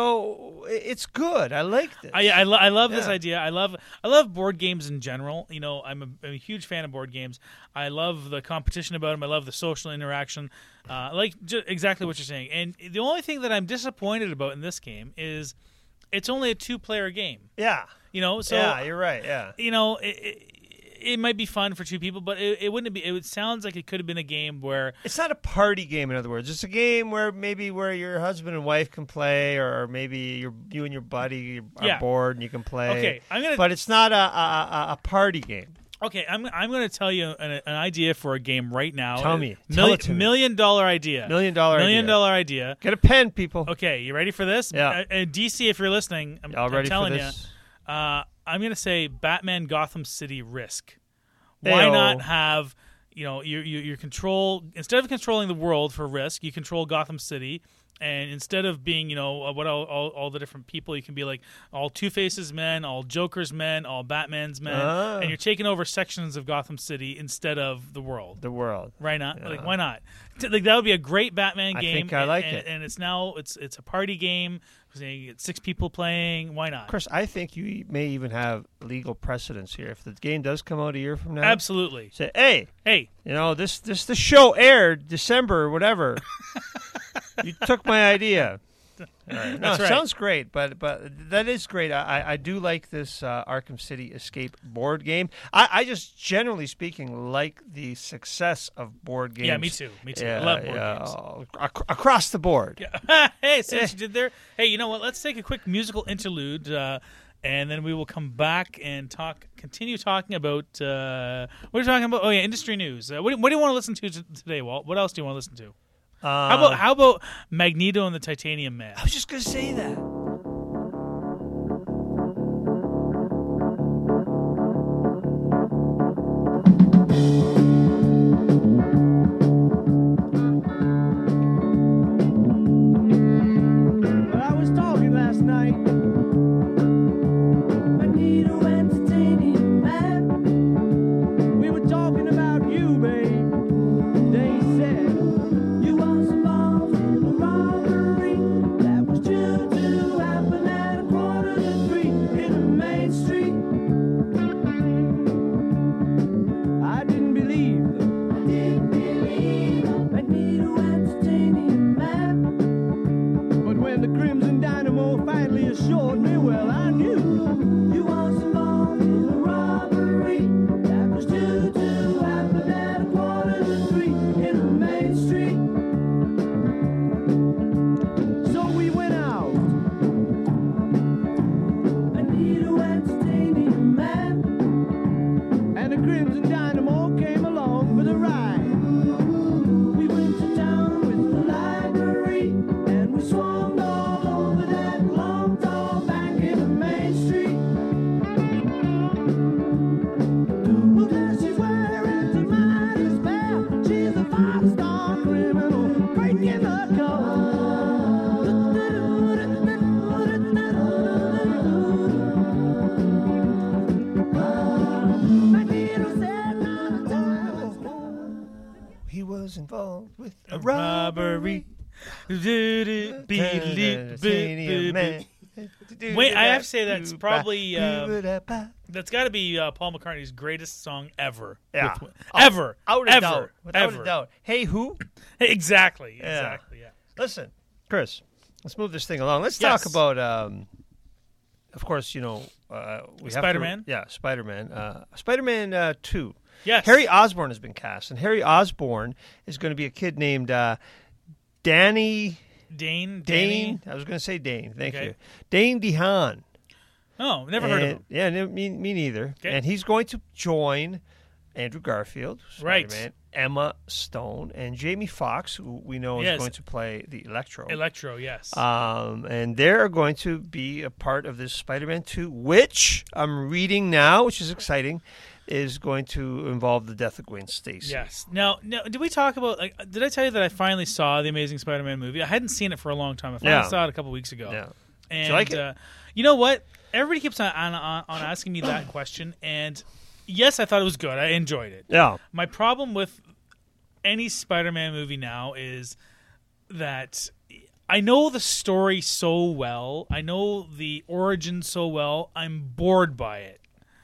So i- it's good. I like this. I I, lo- I love this Yeah. idea. I love I love board games in general. You know, I'm a, I'm a huge fan of board games. I love the competition about them. I love the social interaction. Uh, like ju- exactly what you're saying. And the only thing that I'm disappointed about in this game is it's only a two-player game. yeah. You know, so yeah, you're right. Yeah. you know, it, it, it might be fun for two people, but it, it wouldn't be. It would sounds like it could have been a game where It's not a party game, in other words. It's a game where maybe where your husband and wife can play, or maybe your you and your buddy are Yeah. bored and you can play. Okay, I'm gonna- But it's not a a, a, a party game. okay, I'm I'm going to tell you an, an idea for a game right now. Tell me. Million, Tell it to me. million dollar idea. Million dollar Million idea. dollar idea. Get a pen, people. Okay, you ready for this? Yeah. Uh, uh, D C, if you're listening, I'm, Y'all I'm ready for telling this? you, uh, I'm going to say Batman Gotham City Risk. Why Ayo. not have, you know, you you you control instead of controlling the world for Risk, you control Gotham City. And instead of being, you know, uh, what all, all, all the different people, you can be like all Two-Face's men, all Joker's men, all Batman's men, Ah. and you're taking over sections of Gotham City instead of the world. The world. Why not? Like, why not? T- Like that would be a great Batman I game. think I and- like and, it. And it's now it's it's a party game. So you get six people playing. Why not? Of course, I think you may even have legal precedence here. If the game does come out a year from now, Absolutely. say, hey, Hey, you know, this this the show aired December or whatever. You took my idea. All right. No, That's right. Sounds great, but but that is great. I, I- I do like this uh, Arkham City Escape board game. I, I just, generally speaking, like the success of board games. yeah, me too. Me too. Yeah, I love board yeah, games. uh, ac- across the board. Hey, since you did there, hey, you know what? Let's take a quick musical interlude, uh, and then we will come back and talk. Continue talking about uh, what are we talking about? Oh yeah, industry news. Uh, what, do, what do you want to listen to t- today, Walt? What else do you want to listen to? Uh, How about how about Magneto and the Titanium Man? I was just going to say that. Well, I was talking last night. Magneto entertaining man. We were talking about you, babe. They said you was involved in a robbery that was due to happen at a quarter to three in the main street. I didn't believe them. I didn't believe them. Magneto entertaining man. But when the Crimson Dynamo finally assured me, well, I knew you was involved in a robbery that was due to happen at a quarter to three in the main street. So we went out. Magneto entertaining man. And the Crimson Dynamo came along for the ride. We went to town with the library, and we swung all over that long, tall bank in the main street. with a A robbery. robbery. Titanium Man. Wait, I have to say that's probably uh, that's got to be uh, Paul McCartney's greatest song ever. Yeah. With- ever, Out of ever, doubt. Without ever. a doubt. Hey, who? Exactly, Yeah. exactly. Yeah. Listen, Chris, let's move this thing along. Let's Yes. talk about, um, of course, you know, uh, we have to- Spider-Man? Yeah, Spider-Man. Uh, Spider-Man uh, two. Yes. Harry Osborn has been cast, and Harry Osborn is going to be a kid named uh, Danny Dane. Dane. Danny? I was going to say Dane. Thank Okay. you. Dane DeHaan. Oh, never heard of And- him. Yeah, no, me, me neither. Okay. And he's going to join Andrew Garfield, Right. Spider-Man, Emma Stone, and Jamie Foxx, who we know Yes. is going to play the Electro. Electro, yes. Um, and they're going to be a part of this Spider-Man two, which I'm reading now, which is exciting, is going to involve the death of Gwen Stacy. Yes. Now, now, did we talk about? Like, did I tell you that I finally saw the Amazing Spider-Man movie? I hadn't seen it for a long time. I finally Yeah. saw it a couple weeks ago. Yeah. And you like it? Uh, you know what? Everybody keeps on, on on on asking me that question, and yes, I thought it was good. I enjoyed it. Yeah. My problem with any Spider-Man movie now is that I know the story so well. I know the origin so well. I'm bored by it.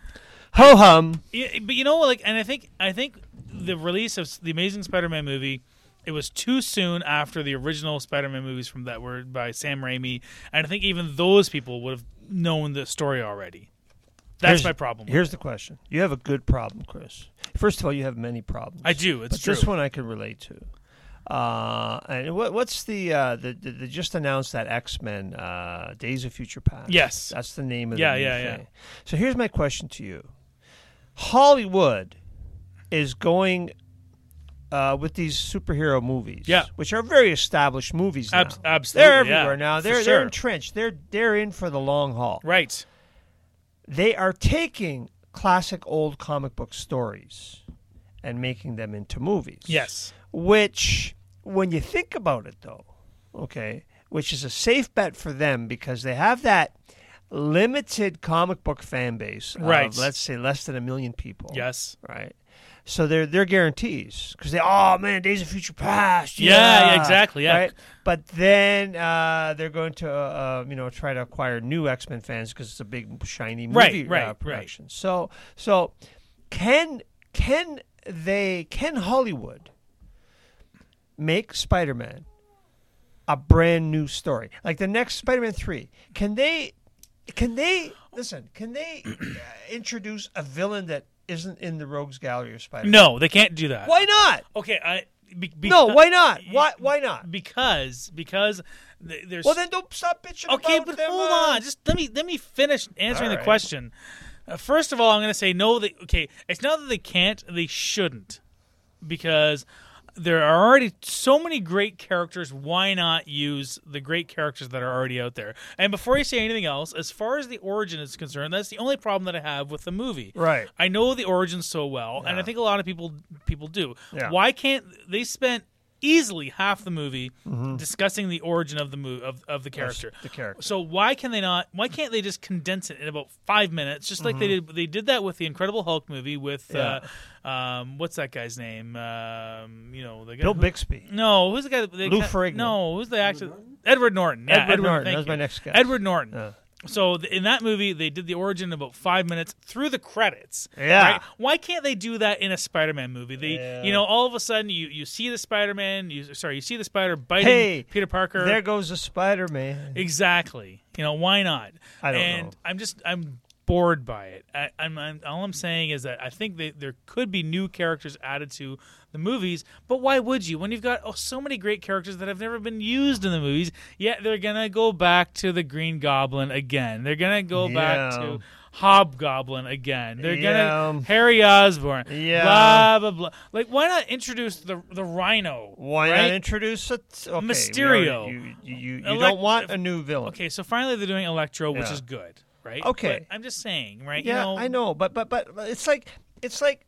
Ho hum. Yeah, but you know, like, and I think I think the release of the Amazing Spider-Man movie, it was too soon after the original Spider-Man movies from that were by Sam Raimi, and I think even those people would have known the story already. That's Here's- my problem. with Here's it. the question. You have a good problem, Chris. First of all, you have many problems. I do. It's but true. this one I can relate to. Uh, and what, what's the, uh, the, the they just announced that X-Men uh, Days of Future Past? Yes. That's the name of Yeah, the new yeah, yeah. thing. So here's my question to you. Hollywood is going uh, with these superhero movies, Yeah. which are very established movies now. Abs- absolutely, They're yeah, everywhere now. for They're they're sure. entrenched. They're they're in for the long haul. Right. They are taking classic old comic book stories and making them into movies. Yes. Which, when you think about it, though, okay, which is a safe bet for them because they have that limited comic book fan base of, Right. let's say, less than a million people. Yes. Right. So they're they're guarantees because they oh man Days of Future Past Yeah, yeah, yeah, exactly, yeah. right. But then uh, they're going to uh, you know try to acquire new X-Men fans because it's a big shiny movie Right, right, uh, right. production. So so can can they can Hollywood make Spider-Man a brand new story like the next Spider-Man three? Can they can they listen? Can they uh, introduce a villain that isn't in the Rogues Gallery of Spider-Man? No, they can't do that. Why not? Okay, I. Be, be, No, why not? Why why not? Because because th- there's. Well, then don't stop bitching Okay, about but them, hold uh, on. Just let me let me finish answering All the right. question. Uh, first of all, I'm going to say no. They, okay, it's not that they can't; they shouldn't, because there are already so many great characters. Why not use the great characters that are already out there? And before you say anything else, as far as the origin is concerned, that's the only problem that I have with the movie. Right. I know the origin so well, and I Yeah. think a lot of people people do. Yeah. Why can't they spent easily half the movie Mm-hmm. discussing the origin of the movie of, of the character? the character. So why can they not? Why can't they just condense it in about five minutes, just like they did? They did that with the Incredible Hulk movie with uh, um, what's that guy's name? Um, you know, the guy Bill who- Bixby. No, who's the guy? That, they, Lou Ferrigno. No, who's the actor? Edward Norton. Yeah, Edward Norton. thank That was you. my next guess. Edward Norton. Yeah. So th- in that movie, they did the origin in about five minutes through the credits. Yeah. Right? Why can't they do that in a Spider-Man movie? They, Yeah. you know, all of a sudden you, you see the Spider-Man. You sorry, you see the spider biting Hey, Peter Parker. There goes the Spider-Man. Exactly. You know, why not? I don't and know. I'm just I'm bored by it. I, I'm, I'm all I'm saying is that I think they, there could be new characters added to the movies, but why would you when you've got oh, so many great characters that have never been used in the movies? Yet they're gonna go back to the Green Goblin again. They're gonna go back Yeah. to Hobgoblin again. They're Yeah. gonna Harry Osborn. Yeah. Blah blah blah. Like why not introduce the the Rhino? Why right? not introduce it? Okay, we Mysterio. already- You, you, you, you Elec- don't want a new villain. Okay, so finally they're doing Electro, which Yeah. is good, right? Okay. But I'm just saying, right? Yeah, you know, I know, but but but but it's like it's like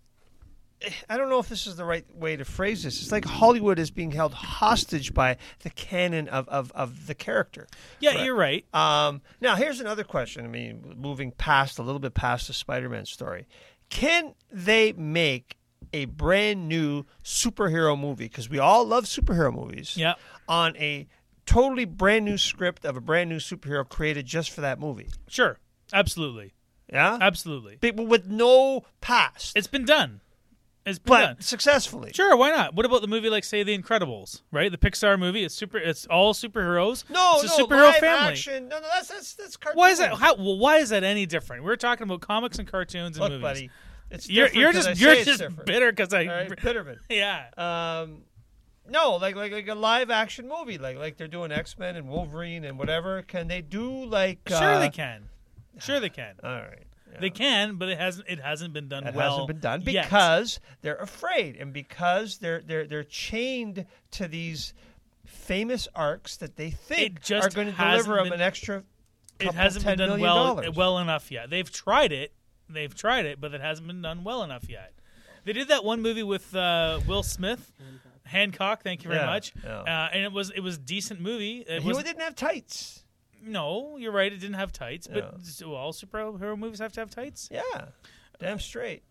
I don't know if this is the right way to phrase this. It's like Hollywood is being held hostage by the canon of of, of the character. Yeah, Right. you're right. Um, now, here's another question. I mean, moving past a little bit past the Spider-Man story, can they make a brand new superhero movie, because we all love superhero movies, Yeah. on a totally brand new script of a brand new superhero created just for that movie. Sure. Absolutely. Yeah? Absolutely. But with no past. It's been done. It's been but done. successfully. Sure, why not? What about the movie like, say, The Incredibles, right? The Pixar movie. It's super. It's all superheroes. No, it's a no, superhero live family. action. No, no, that's that's that's cartoon. Why is that? How, well, why is that any different? We're talking about comics and cartoons and Look, movies. buddy, it's You're different you're 'cause just I you're say it's just different. bitter because I. All right, Bitterman. Yeah. Um, no, like like like a live action movie, like like they're doing X-Men and Wolverine and whatever. Can they do like? Sure, uh, they can. Sure, they can. All right. Yeah. They can, but it hasn't. It hasn't been done It well. hasn't been done yet. because they're afraid, and because they're they're they're chained to these famous arcs that they think It just are going to hasn't deliver them been- an extra. It couple, hasn't ten been done million well dollars. well enough yet. They've tried it. They've tried it, but it hasn't been done well enough yet. They did that one movie with uh, Will Smith, Hancock. Thank you very Yeah, much. yeah. Uh, and it was it was a decent movie. It He was didn't have tights. no, you're right. It didn't have tights, but Yeah. do all superhero movies have to have tights? Yeah, damn straight.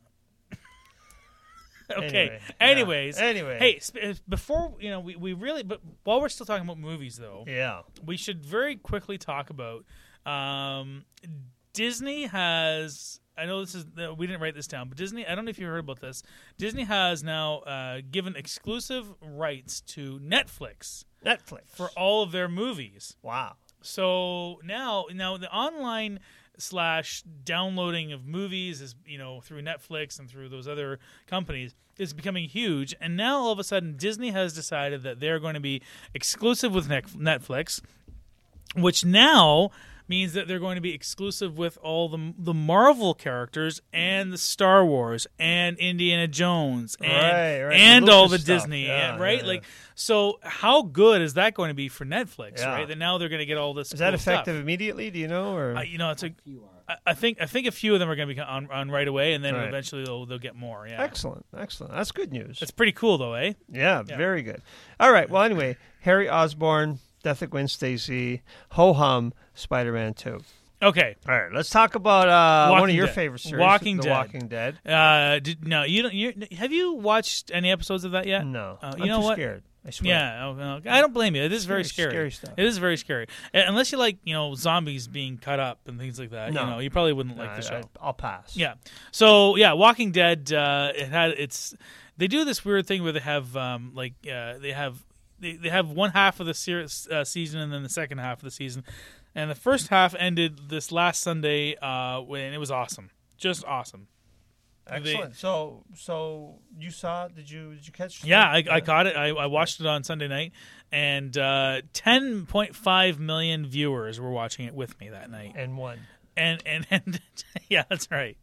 Okay. Anyway, yeah. Anyways, Anyway. hey, sp- before you know, we, we really, but while we're still talking about movies, though, Yeah. we should very quickly talk about um, Disney has. I know this is we didn't write this down, but Disney. I don't know if you heard about this. Disney has now uh, given exclusive rights to Netflix Netflix for all of their movies. wow. So now, now the online slash downloading of movies is, you know, through Netflix and through those other companies is becoming huge. And now all of a sudden, Disney has decided that they're going to be exclusive with Netflix, which now means that they're going to be exclusive with all the the Marvel characters and the Star Wars and Indiana Jones and Right, right. and The all Lucas the stuff. Disney, Yeah, and, right? yeah, yeah. Like, so how good is that going to be for Netflix, Yeah. right? That now they're going to get all this. Is that cool effective stuff. immediately? Do you know? Or Uh, you know, it's a. I, I think I think a few of them are going to be on, on right away, and then Right. eventually they'll they'll get more. Yeah, excellent, excellent. That's good news. it's pretty cool though, eh? Yeah, Yeah. very good. All right. Well, anyway, Harry Osborn, Death of Gwen Stacy, Ho Hum, Spider-Man two. Okay. All right, let's talk about uh, one Walking of your Dead. favorite series, Walking The Dead. Walking Dead. Uh, did, no, you don't. You have you watched any episodes of that yet? No, Uh, you I'm know too what? scared. I swear. Yeah, oh, oh, I don't blame you. It is very Scary- scary. scary stuff. It is very scary. Uh, Unless you like, you know, zombies being cut up and things like that. No. You know, you probably wouldn't No, like the show. I, I'll pass. Yeah. So yeah, Walking Dead. Uh, it had it's. They do this weird thing where they have um, like uh, they have they, they have one half of the series, uh, season and then the second half of the season, and the first half ended this last Sunday uh, when it was awesome, just awesome. Excellent. so, so you saw? Did you? Did you catch? Yeah, I, I caught it. I, I watched it on Sunday night, and uh, ten point five million viewers were watching it with me that night. And one. And and, and yeah, that's right.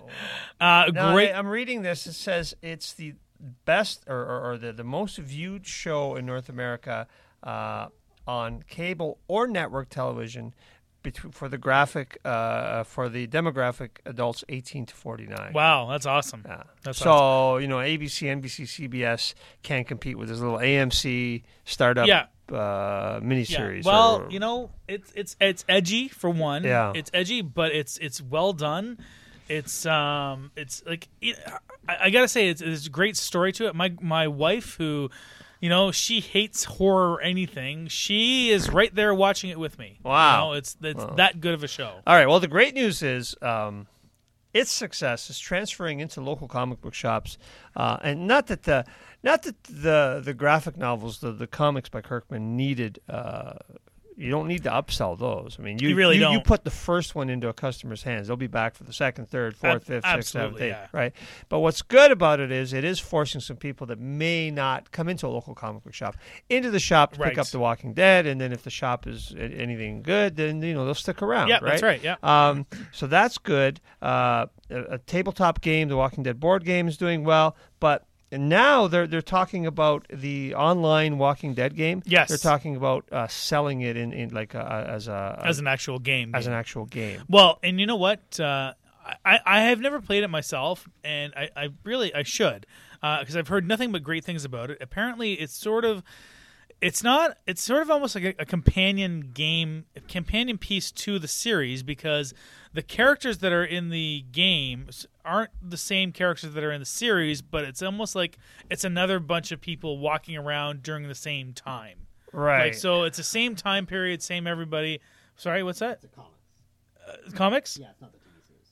Uh, Now, great. I, I'm reading this. It says it's the best or, or, or the, the most viewed show in North America uh, on cable or network television between, for the graphic uh, for the demographic adults eighteen to forty-nine. Wow, that's awesome. Yeah. That's so awesome. you know, A B C, N B C, C B S can't compete with this little A M C startup Yeah. uh, Yeah. miniseries. Well, or- you know, it's it's it's edgy for one. Yeah. It's edgy, but it's it's well done. It's um, it's like it, I, I gotta say, it's, it's a great story to it. My my wife, who, you know, she hates horror or anything, she is right there watching it with me. Wow. You know, it's it's that good of a show. All right. Well, the great news is um, its success is transferring into local comic book shops, uh, and not that the not that the the graphic novels, the the comics by Kirkman needed. Uh, you don't need to upsell those. I mean, you You really you, you don't. put the first one into a customer's hands, they'll be back for the second, third, fourth, Ab- fifth, sixth, seventh, absolutely, eighth, yeah. right? But what's good about it is it is forcing some people that may not come into a local comic book shop into the shop to Right. pick up The Walking Dead, and then if the shop is a- anything good, then you know they'll stick around. Yeah, right? that's right, yeah. Um, so that's good. Uh, a, a tabletop game, the Walking Dead board game, is doing well, but and now they're they're talking about the online Walking Dead game. Yes. they're talking about uh, selling it in, in like a, as a As an actual game. as an actual game. Well, and you know what? Uh, I, I have never played it myself, and I, I really I should because I've heard nothing but great things about it. Apparently, it's sort of it's not. It's sort of almost like a, a companion game, a companion piece to the series, because the characters that are in the games aren't the same characters that are in the series, but it's almost like it's another bunch of people walking around during the same time. Right. Like, so it's the same time period, same everybody. Sorry, what's that? It's a comics. Uh, comics? Yeah, it's not the T V series.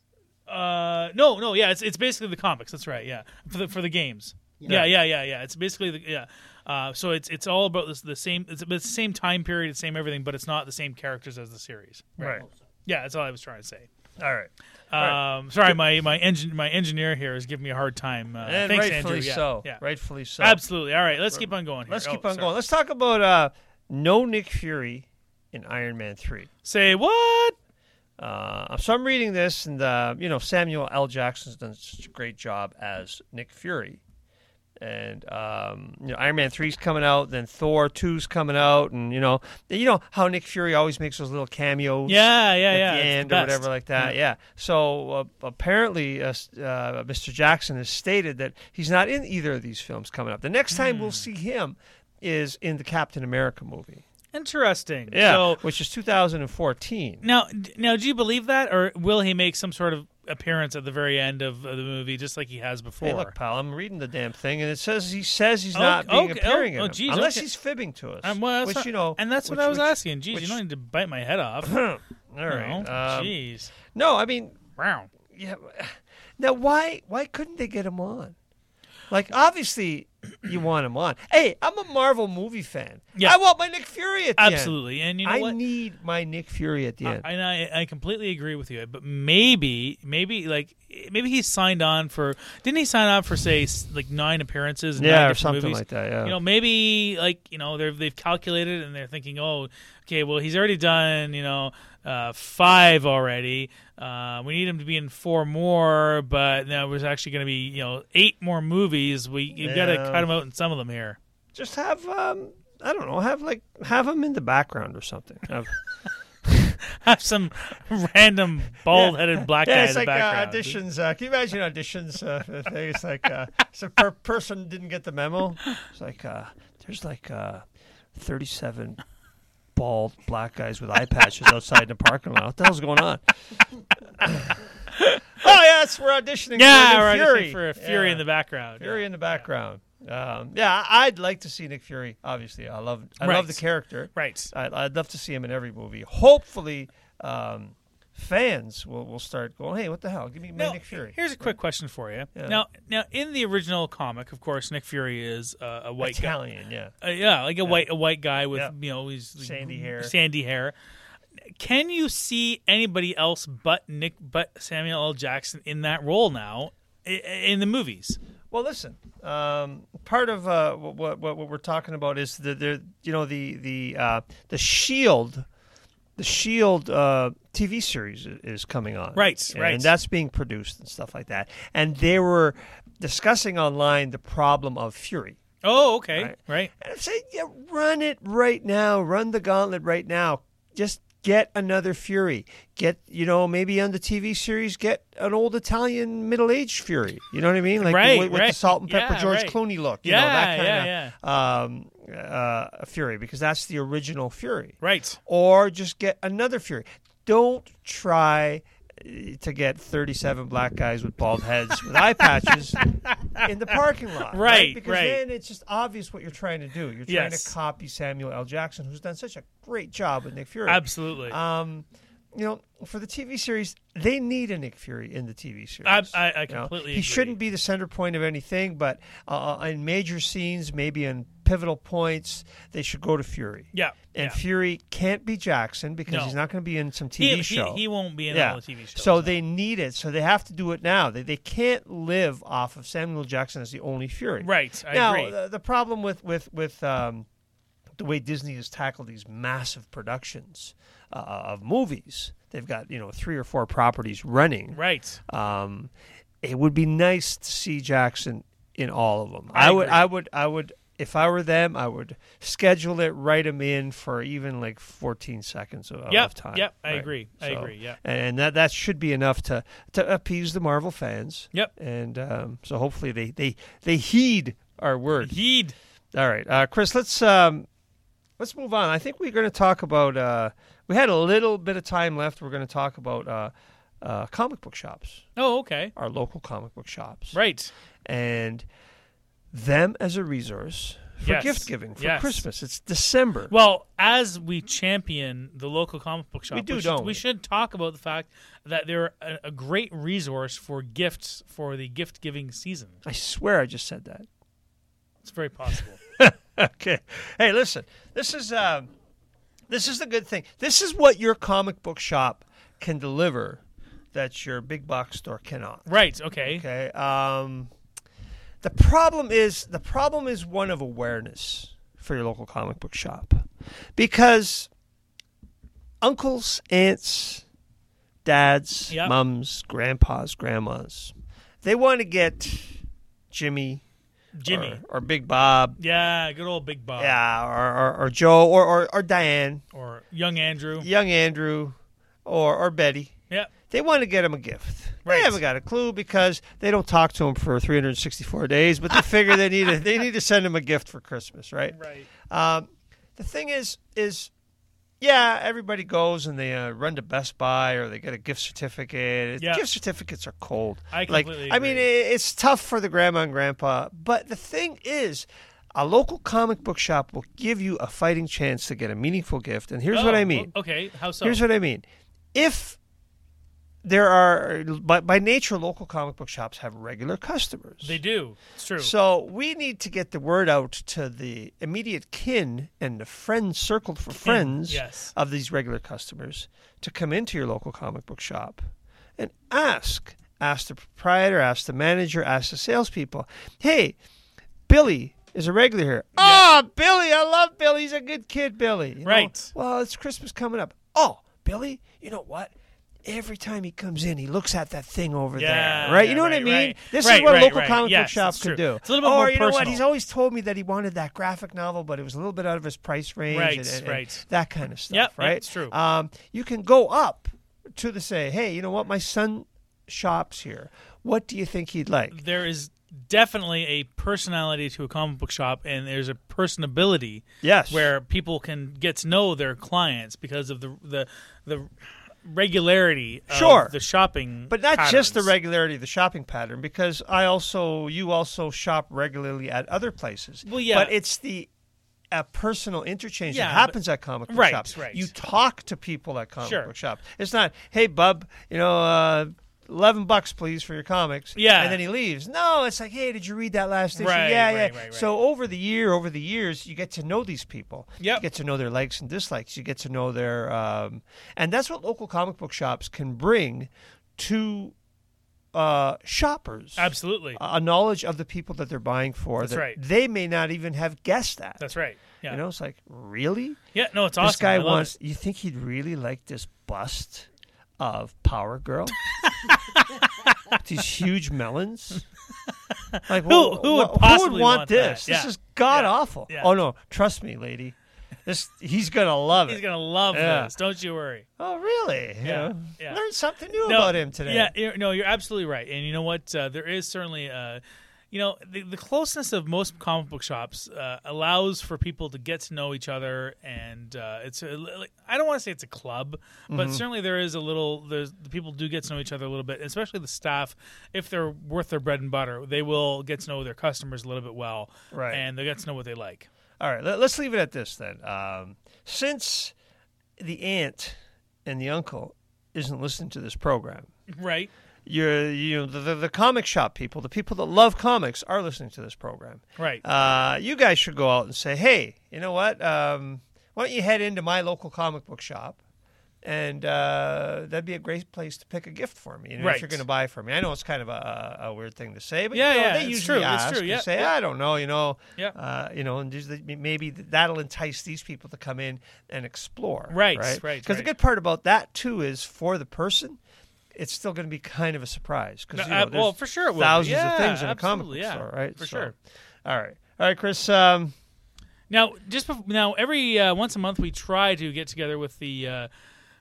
Uh, no, no, yeah, it's it's basically the comics. That's right. Yeah, for the for the games. Yeah, yeah, yeah, yeah. yeah. It's basically the yeah. Uh, so it's it's all about this, the same. It's, it's the same time period, the same everything, but it's not the same characters as the series. Right. Yeah, that's all I was trying to say. All right. Um, right. Sorry, my my engine my engineer here is giving me a hard time. Uh, And thanks, rightfully Andrew. Yeah, so. yeah. Rightfully so. Absolutely. All right, let's keep on going here. Let's Oh, keep on sorry. going. Let's talk about uh, no Nick Fury in Iron Man three. Say what? Uh, so I'm reading this, and uh, you know Samuel L. Jackson's done such a great job as Nick Fury, and um, you know Iron Man three's coming out, then Thor two's coming out, and you know you know how Nick Fury always makes those little cameos, Yeah, yeah, at yeah. the It's end the or best. whatever like that. Yeah. So uh, apparently, uh, uh, Mister Jackson has stated that he's not in either of these films coming up. The next time Hmm. we'll see him is in the Captain America movie. Interesting. Yeah, So, which is two thousand fourteen. now, d- now, do you believe that, or will he make some sort of appearance at the very end of, of the movie, just like he has before? Hey, look, pal, I'm reading the damn thing, and it says he says he's Oh, not being okay, appearing oh, in oh, it, geez, unless okay. he's fibbing to us. Um, well, that's which not- you know, and that's which, what I was which, asking. Jeez, which- you don't need to bite my head off. All You right. know? Um, Jeez. no, I mean, Wow. yeah. Now, why why couldn't they get him on? Like, obviously, you want him on. Hey, I'm a Marvel movie fan. Yeah. I want my Nick Fury at the end. Absolutely. And you know I what? need my Nick Fury at the end. I, and I, I completely agree with you. But maybe, maybe like maybe he signed on for. Didn't he sign on for say s- like nine appearances? In Yeah, nine or different something movies? like that, yeah. You know, maybe like you know they've they've calculated and they're thinking, oh, okay, well he's already done you know uh, five already. Uh, we need him to be in four more, but now there's actually going to be you know eight more movies. We you've got to Yeah. cut him out in some of them here. Just have, um, I don't know, have like have him in the background or something. Have, Have some random bald-headed black yeah, guy it's in the like uh, background. auditions. Uh, can you imagine auditions? Uh, the thing? It's like uh, some per- person didn't get the memo. It's like uh, there's like uh, thirty-seven bald black guys with eye patches outside in the parking lot. What the hell's going on? Oh yeah, it's we're auditioning. Yeah, for we're Nick auditioning Fury. for a Fury Yeah. in the background. Fury yeah. in the background. Um, yeah, I'd like to see Nick Fury. Obviously, I love I Right. love the character. Right. I'd, I'd love to see him in every movie. Hopefully, um, fans will, will start going, "Hey, what the hell? Give me my Now, Nick Fury." here's a quick question for you. Yeah. Now, now in the original comic, of course, Nick Fury is uh, a white guy. Italian, yeah. Uh, yeah, like a white a white guy with Yeah. you know he's Sandy hair. Sandy hair. Can you see anybody else but Nick, but Samuel L. Jackson in that role now i- in the movies? Well, listen. Um, part of uh, what, what what we're talking about is the, the you know the the uh, the Shield, the Shield uh, T V series i- is coming on. Right, and, right. And that's being produced and stuff like that. And they were discussing online the problem of Fury. Oh, okay, Right. right. And I'm saying, yeah, run it right now. Run the gauntlet right now. Just get another Fury. Get, you know, maybe on the T V series, get an old Italian middle-aged Fury. You know what I mean? Like Right, with, with right. the salt and pepper Yeah, George right. Clooney look. You Yeah, know, that kind yeah, of um, uh, Fury, because that's the original Fury. Right. Or just get another Fury. Don't try to get thirty-seven black guys with bald heads with eye patches in the parking lot. Right, Because right. then it's just obvious what you're trying to do. You're trying Yes. to copy Samuel L. Jackson, who's done such a great job with Nick Fury. Absolutely. Um, you know, for the T V series, they need a Nick Fury in the T V series. I- I- I You know, completely He agree. shouldn't be the center point of anything, but uh, in major scenes, maybe in pivotal points, they should go to Fury. Yeah, And yeah. Fury can't be Jackson because No. he's not going to be in some T V he, show. He, he won't be in yeah. all the T V shows. So no. they need it. So they have to do it now. They they can't live off of Samuel Jackson as the only Fury. Right, I now, agree. The, the problem with with with um, the way Disney has tackled these massive productions uh, of movies, they've got you know three or four properties running. Right. Um, it would be nice to see Jackson in all of them. I I would. agree. I would. I would. If I were them, I would schedule it, write him in for even like fourteen seconds of, Yep, of time. yep, I Right. agree. I agree, yeah. and that that should be enough to to appease the Marvel fans. Yep. and um, so hopefully they they they heed our word. Heed. All right, uh, Chris, let's um, let's move on. I think we're going to talk about. Uh, we had a little bit of time left. We're going to talk about uh, uh, comic book shops. Oh, okay. Our local comic book shops. Right. And them as a resource for Yes. gift giving for Yes. Christmas. It's December. Well, as we champion the local comic book shop, We do, should, don't we? we should talk about the fact that they're a, a great resource for gifts for the gift giving season. I swear I just said that. It's very possible. Okay. Hey, listen. This is um, this is the good thing. This is what your comic book shop can deliver that your big box store cannot. Right. Okay. Okay. Um, the problem is the problem is one of awareness for your local comic book shop, because uncles, aunts, dads, Yep. mums, grandpas, grandmas, they want to get Jimmy, Jimmy. or, or Big Bob, Yeah, good old Big Bob. yeah, or, or, or Joe, or, or, or Diane, Or young Andrew. young Andrew, or, or Betty. Yeah. They want to get him a gift. Right. They haven't got a clue because they don't talk to him for three hundred sixty-four days, but they figure they need to, they need to send him a gift for Christmas, right? Right. Um, the thing is, is yeah, everybody goes and they uh, run to Best Buy or they get a gift certificate. Yeah. Gift certificates are cold. I like, completely I mean, agree. it, it's tough for the grandma and grandpa, but the thing is, a local comic book shop will give you a fighting chance to get a meaningful gift. And here's what Oh, I mean. Okay. How so? Here's what I mean. If there are, by, by nature, local comic book shops have regular customers. They do. It's true. So we need to get the word out to the immediate kin and the friend circle for friends yes. of these regular customers to come into your local comic book shop and ask. Ask the proprietor, ask the manager, ask the salespeople. Hey, Billy is a regular here. Oh, Billy, I love Billy. He's a good kid, Billy. You know, Right. well, it's Christmas coming up. Oh, Billy, you know what? Every time he comes in, he looks at that thing over Yeah, there, right? yeah, You know what I right, mean? right. This Right, is what right, local right. comic book Yes, shops that's can true. do. It's a little bit oh, more you know what? personal. He's always told me that he wanted that graphic novel, but it was a little bit out of his price range, Right, and, and- and right. that kind of stuff, Yep, yep, right? it's true. Um, you can go up to the say, hey, you know what? My son shops here. What do you think he'd like? There is definitely a personality to a comic book shop, and there's a personability Yes. where people can get to know their clients because of the the the regularity of Sure. the shopping, But not just the patterns. regularity of the shopping pattern, because I also, you also shop regularly at other places. Well, yeah. But it's the uh, personal interchange Yeah, that happens at comic book right, shops. right. You talk to people at comic Sure. book shops. It's not, hey, bub, you know, uh, eleven bucks, please, for your comics. Yeah. And then he leaves. No, it's like, hey, did you read that last issue? Right, yeah, right, yeah. right, right. So over the year, over the years, you get to know these people. Yep. You get to know their likes and dislikes. You get to know their, um, and that's what local comic book shops can bring to uh, shoppers. Absolutely. A knowledge of the people that they're buying for. That's that right. They may not even have guessed at. That's right. Yeah. You know, it's like, really? Yeah. No, it's awesome. This guy I love wants. it. You think he'd really like this bust of Power Girl? These huge melons. Like, Who- well, who would wh- possibly want, want this? that? This Yeah. is god Yeah. awful. Yeah. Oh no, trust me, lady. This he's gonna love He's it. gonna love Yeah. this. Don't you worry. Oh really? You Yeah, know, yeah. Learned something new No, about him today. Yeah, you're, no, you're absolutely right. And you know what? Uh, there is certainly, uh, you know, the, the closeness of most comic book shops uh, allows for people to get to know each other, and uh, it's a, like, I don't want to say it's a club, but Mhm. certainly there is a little. There's the people do get to know each other a little bit, especially the staff. If they're worth their bread and butter, they will get to know their customers a little bit well, Right. And they get to know what they like. All right, let, let's leave it at this then. Um, since the aunt and the uncle isn't listening to this program, Right. you're you know the, the the comic shop people, the people that love comics, are listening to this program. Right. Uh, you guys should go out and say, hey, you know what? Um, why don't you head into my local comic book shop? And uh, that'd be a great place to pick a gift for me. You know, Right. if you're going to buy for me. I know it's kind of a, a weird thing to say, but Yeah, you know, yeah, they it's usually true, it's ask. true, You yeah, say, yeah. I don't know, you know, Yeah. uh, you know, and just that- maybe that'll entice these people to come in and explore. Right, right, right, Because the right. good part about that too is for the person, it's still going to be kind of a surprise. Because you Uh, know, well, there's for sure it will be. thousands Yeah, of things in a comic book absolutely, yeah, store, right? for So- sure. All right, all right, Chris. Um, Now, just bef- now, every uh, once a month we try to get together with the uh,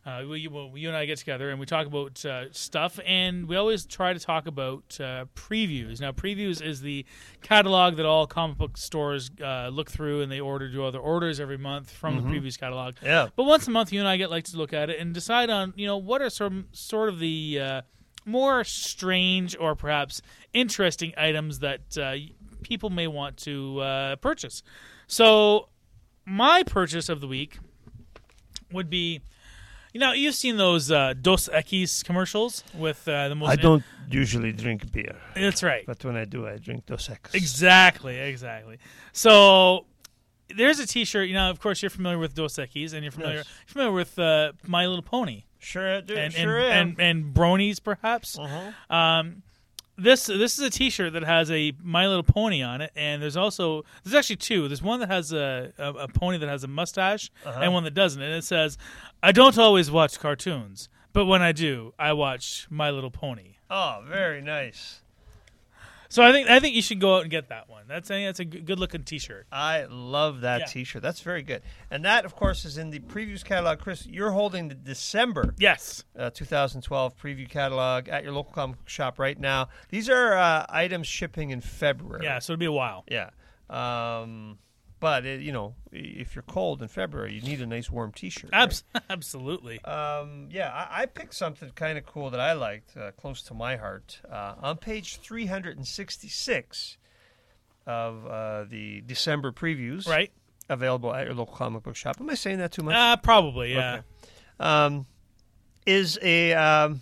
Uh, we, well, you and I get together and we talk about uh, stuff, and we always try to talk about uh, previews. Now, previews is the catalog that all comic book stores uh, look through, and they order do other orders every month from Mm-hmm. the previews catalog. Yeah. But once a month, you and I get like to look at it and decide on, you know, what are some sort of the uh, more strange or perhaps interesting items that uh, people may want to uh, purchase. So, my purchase of the week would be. You know, you've seen those uh, Dos Equis commercials with uh, the most. I don't usually drink beer, That's right. but when I do, I drink Dos Equis. Exactly, exactly. So there's a T-shirt. You know, of course, you're familiar with Dos Equis, and you're familiar Yes. you're familiar with uh, My Little Pony Sure, I do. and sure and, am. and and bronies, perhaps. uh-huh. Um, this this is a T-shirt that has a My Little Pony on it, and there's also there's actually two. There's one that has a a, a pony that has a mustache, Uh-huh. and one that doesn't. And it says, "I don't always watch cartoons, but when I do, I watch My Little Pony." Oh, very nice. So I think I think you should go out and get that one. That's I think that's a good looking T-shirt. I love that Yeah. T-shirt. That's very good. And that, of course, is in the previews catalog. Chris, you're holding the December Yes. uh, twenty twelve preview catalog at your local comic book shop right now. These are uh, items shipping in February. Yeah. So it'll be a while. Yeah. Um, but, it, you know, if you're cold in February, you need a nice warm T-shirt. right? Abs- absolutely. Um, yeah, I, I picked something kind of cool that I liked, uh, close to my heart. Uh, on page three hundred sixty-six of uh, the December previews, Right. available at your local comic book shop. Am I saying that too much? Uh, probably. Yeah. Okay. Um, is a um,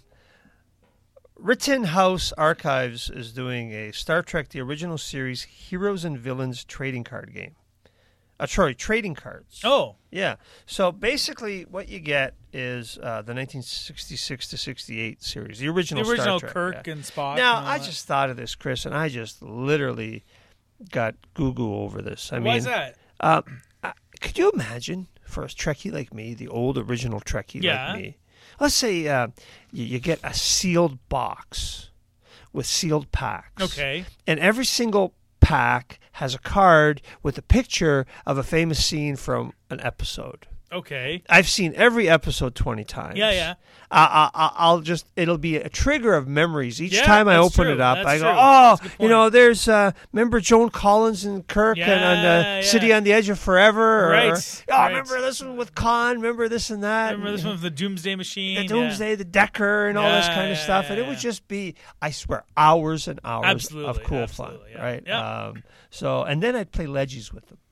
Rittenhouse Archives is doing a Star Trek the original series Heroes and Villains trading card game. Uh, sorry, trading cards. Oh. Yeah. So basically, what you get is uh, the nineteen sixty-six to sixty-eight series, the original, The original Star Trek. Kirk yeah. and Spock. Now, and all I that. just thought of this, Chris, and I just literally got goo-goo over this. I Why mean, is that? Uh, uh, could you imagine for a Trekkie like me, the old original Trekkie Yeah. like me? Let's say uh, you, you get a sealed box with sealed packs. Okay. And every single pack has a card with a picture of a famous scene from an episode. Okay. I've seen every episode twenty times. Yeah, yeah. I, I, I'll just, it'll be a trigger of memories. Each Yeah, time I that's open true. it up, That's I go, true. oh, That's a good you point. know, there's, uh, remember Joan Collins and Kirk and on Yeah, uh, yeah. City on the Edge of Forever? Or, Right, oh, right. remember this one with Khan? Remember this and that? Remember this one with the Doomsday Machine? The Doomsday, the Decker, and all this Yeah, kind of yeah, stuff. yeah, and it yeah. would just be, I swear, hours and hours Absolutely, of cool absolutely, fun. yeah. Right? Yeah. Um, so, and then I'd play Leggies with them.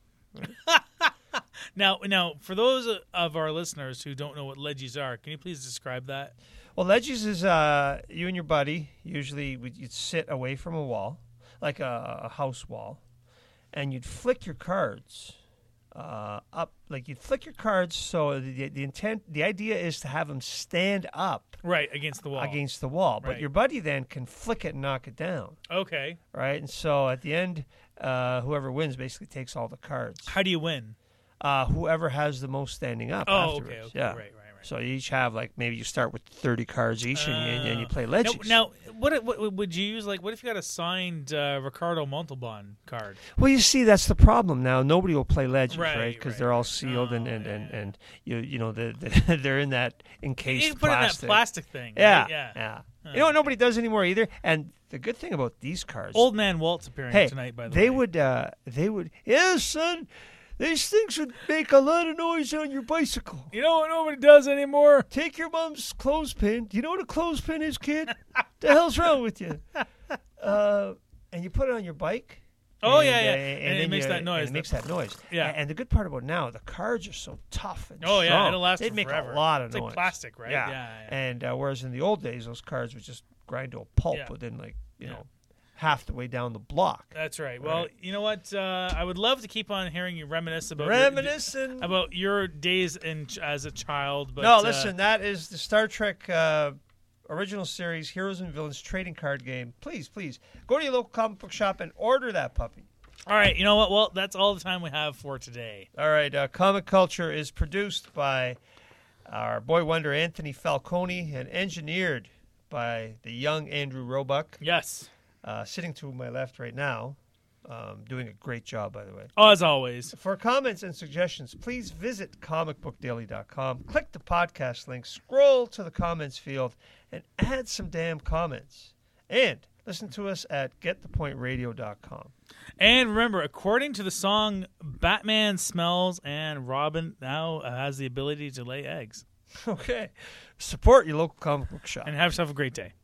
Now, now, for those of our listeners who don't know what Leggies are, can you please describe that? Well, Leggies is uh, you and your buddy, usually would- you'd sit away from a wall, like a, a house wall, and you'd flick your cards uh, up. Like you'd flick your cards so the, the intent, the idea is to have them stand up Right, against the wall. against the wall. But Right. your buddy then can flick it and knock it down, Okay. right? And so at the end, uh, whoever wins basically takes all the cards. How do you win? Uh, whoever has the most standing up Oh, afterwards. okay, okay. Yeah. Right, right, right. So you each have, like, maybe you start with thirty cards each and, you, and you play Now, Leggies. now what, what would you use? Like, what if you got a signed uh, Ricardo Montalban card? Well, you see, that's the problem now. Nobody will play Legends, Right, right? Because right, they're all right. sealed and, Oh, and, yeah, and, yeah. and you you know the, the, they're in that encased You put it in that plastic. plastic thing. Yeah, right? yeah. yeah. Oh, You know what nobody does anymore either. And the good thing about these cards, Old Man Walt's appearing hey, tonight, by the they way. would uh, they would yes, son. These things would make a lot of noise on your bicycle. You know what nobody does anymore? Take your mom's clothespin. Do you know what a clothespin is, kid? the hell's wrong with you? Uh, and you put it on your bike. Oh, and, yeah, yeah. uh, And it then makes you- that noise. And it makes that noise. Yeah. And, and the good part about now, the cards are so tough and Oh, yeah, strong. it'll last They'd for make forever. a lot of It's noise. like plastic, right? Yeah. Yeah, yeah. And uh, whereas in the old days, those cards would just grind to a pulp Yeah. within, like, you Yeah. know, half the way down the block. That's right. Well, Right. you know what? Uh, I would love to keep on hearing you reminisce about your- Reminiscing. about your days in as a child. But no, uh, listen, that is the Star Trek uh, original series, Heroes and Villains trading card game. Please, please, go to your local comic book shop and order that puppy. All right, you know what? Well, that's all the time we have for today. All right, uh, Comic Culture is produced by our boy wonder Anthony Falcone and engineered by the young Andrew Roebuck. Yes. Uh, sitting to my left right now Um, doing a great job, by the way. Oh, as always. For comments and suggestions, please visit comic book daily dot com, click the podcast link, scroll to the comments field, and add some damn comments. And listen to us at get the point radio dot com. And remember, according to the song, Batman smells and Robin now has the ability to lay eggs. Okay. Support your local comic book shop. And have yourself a great day.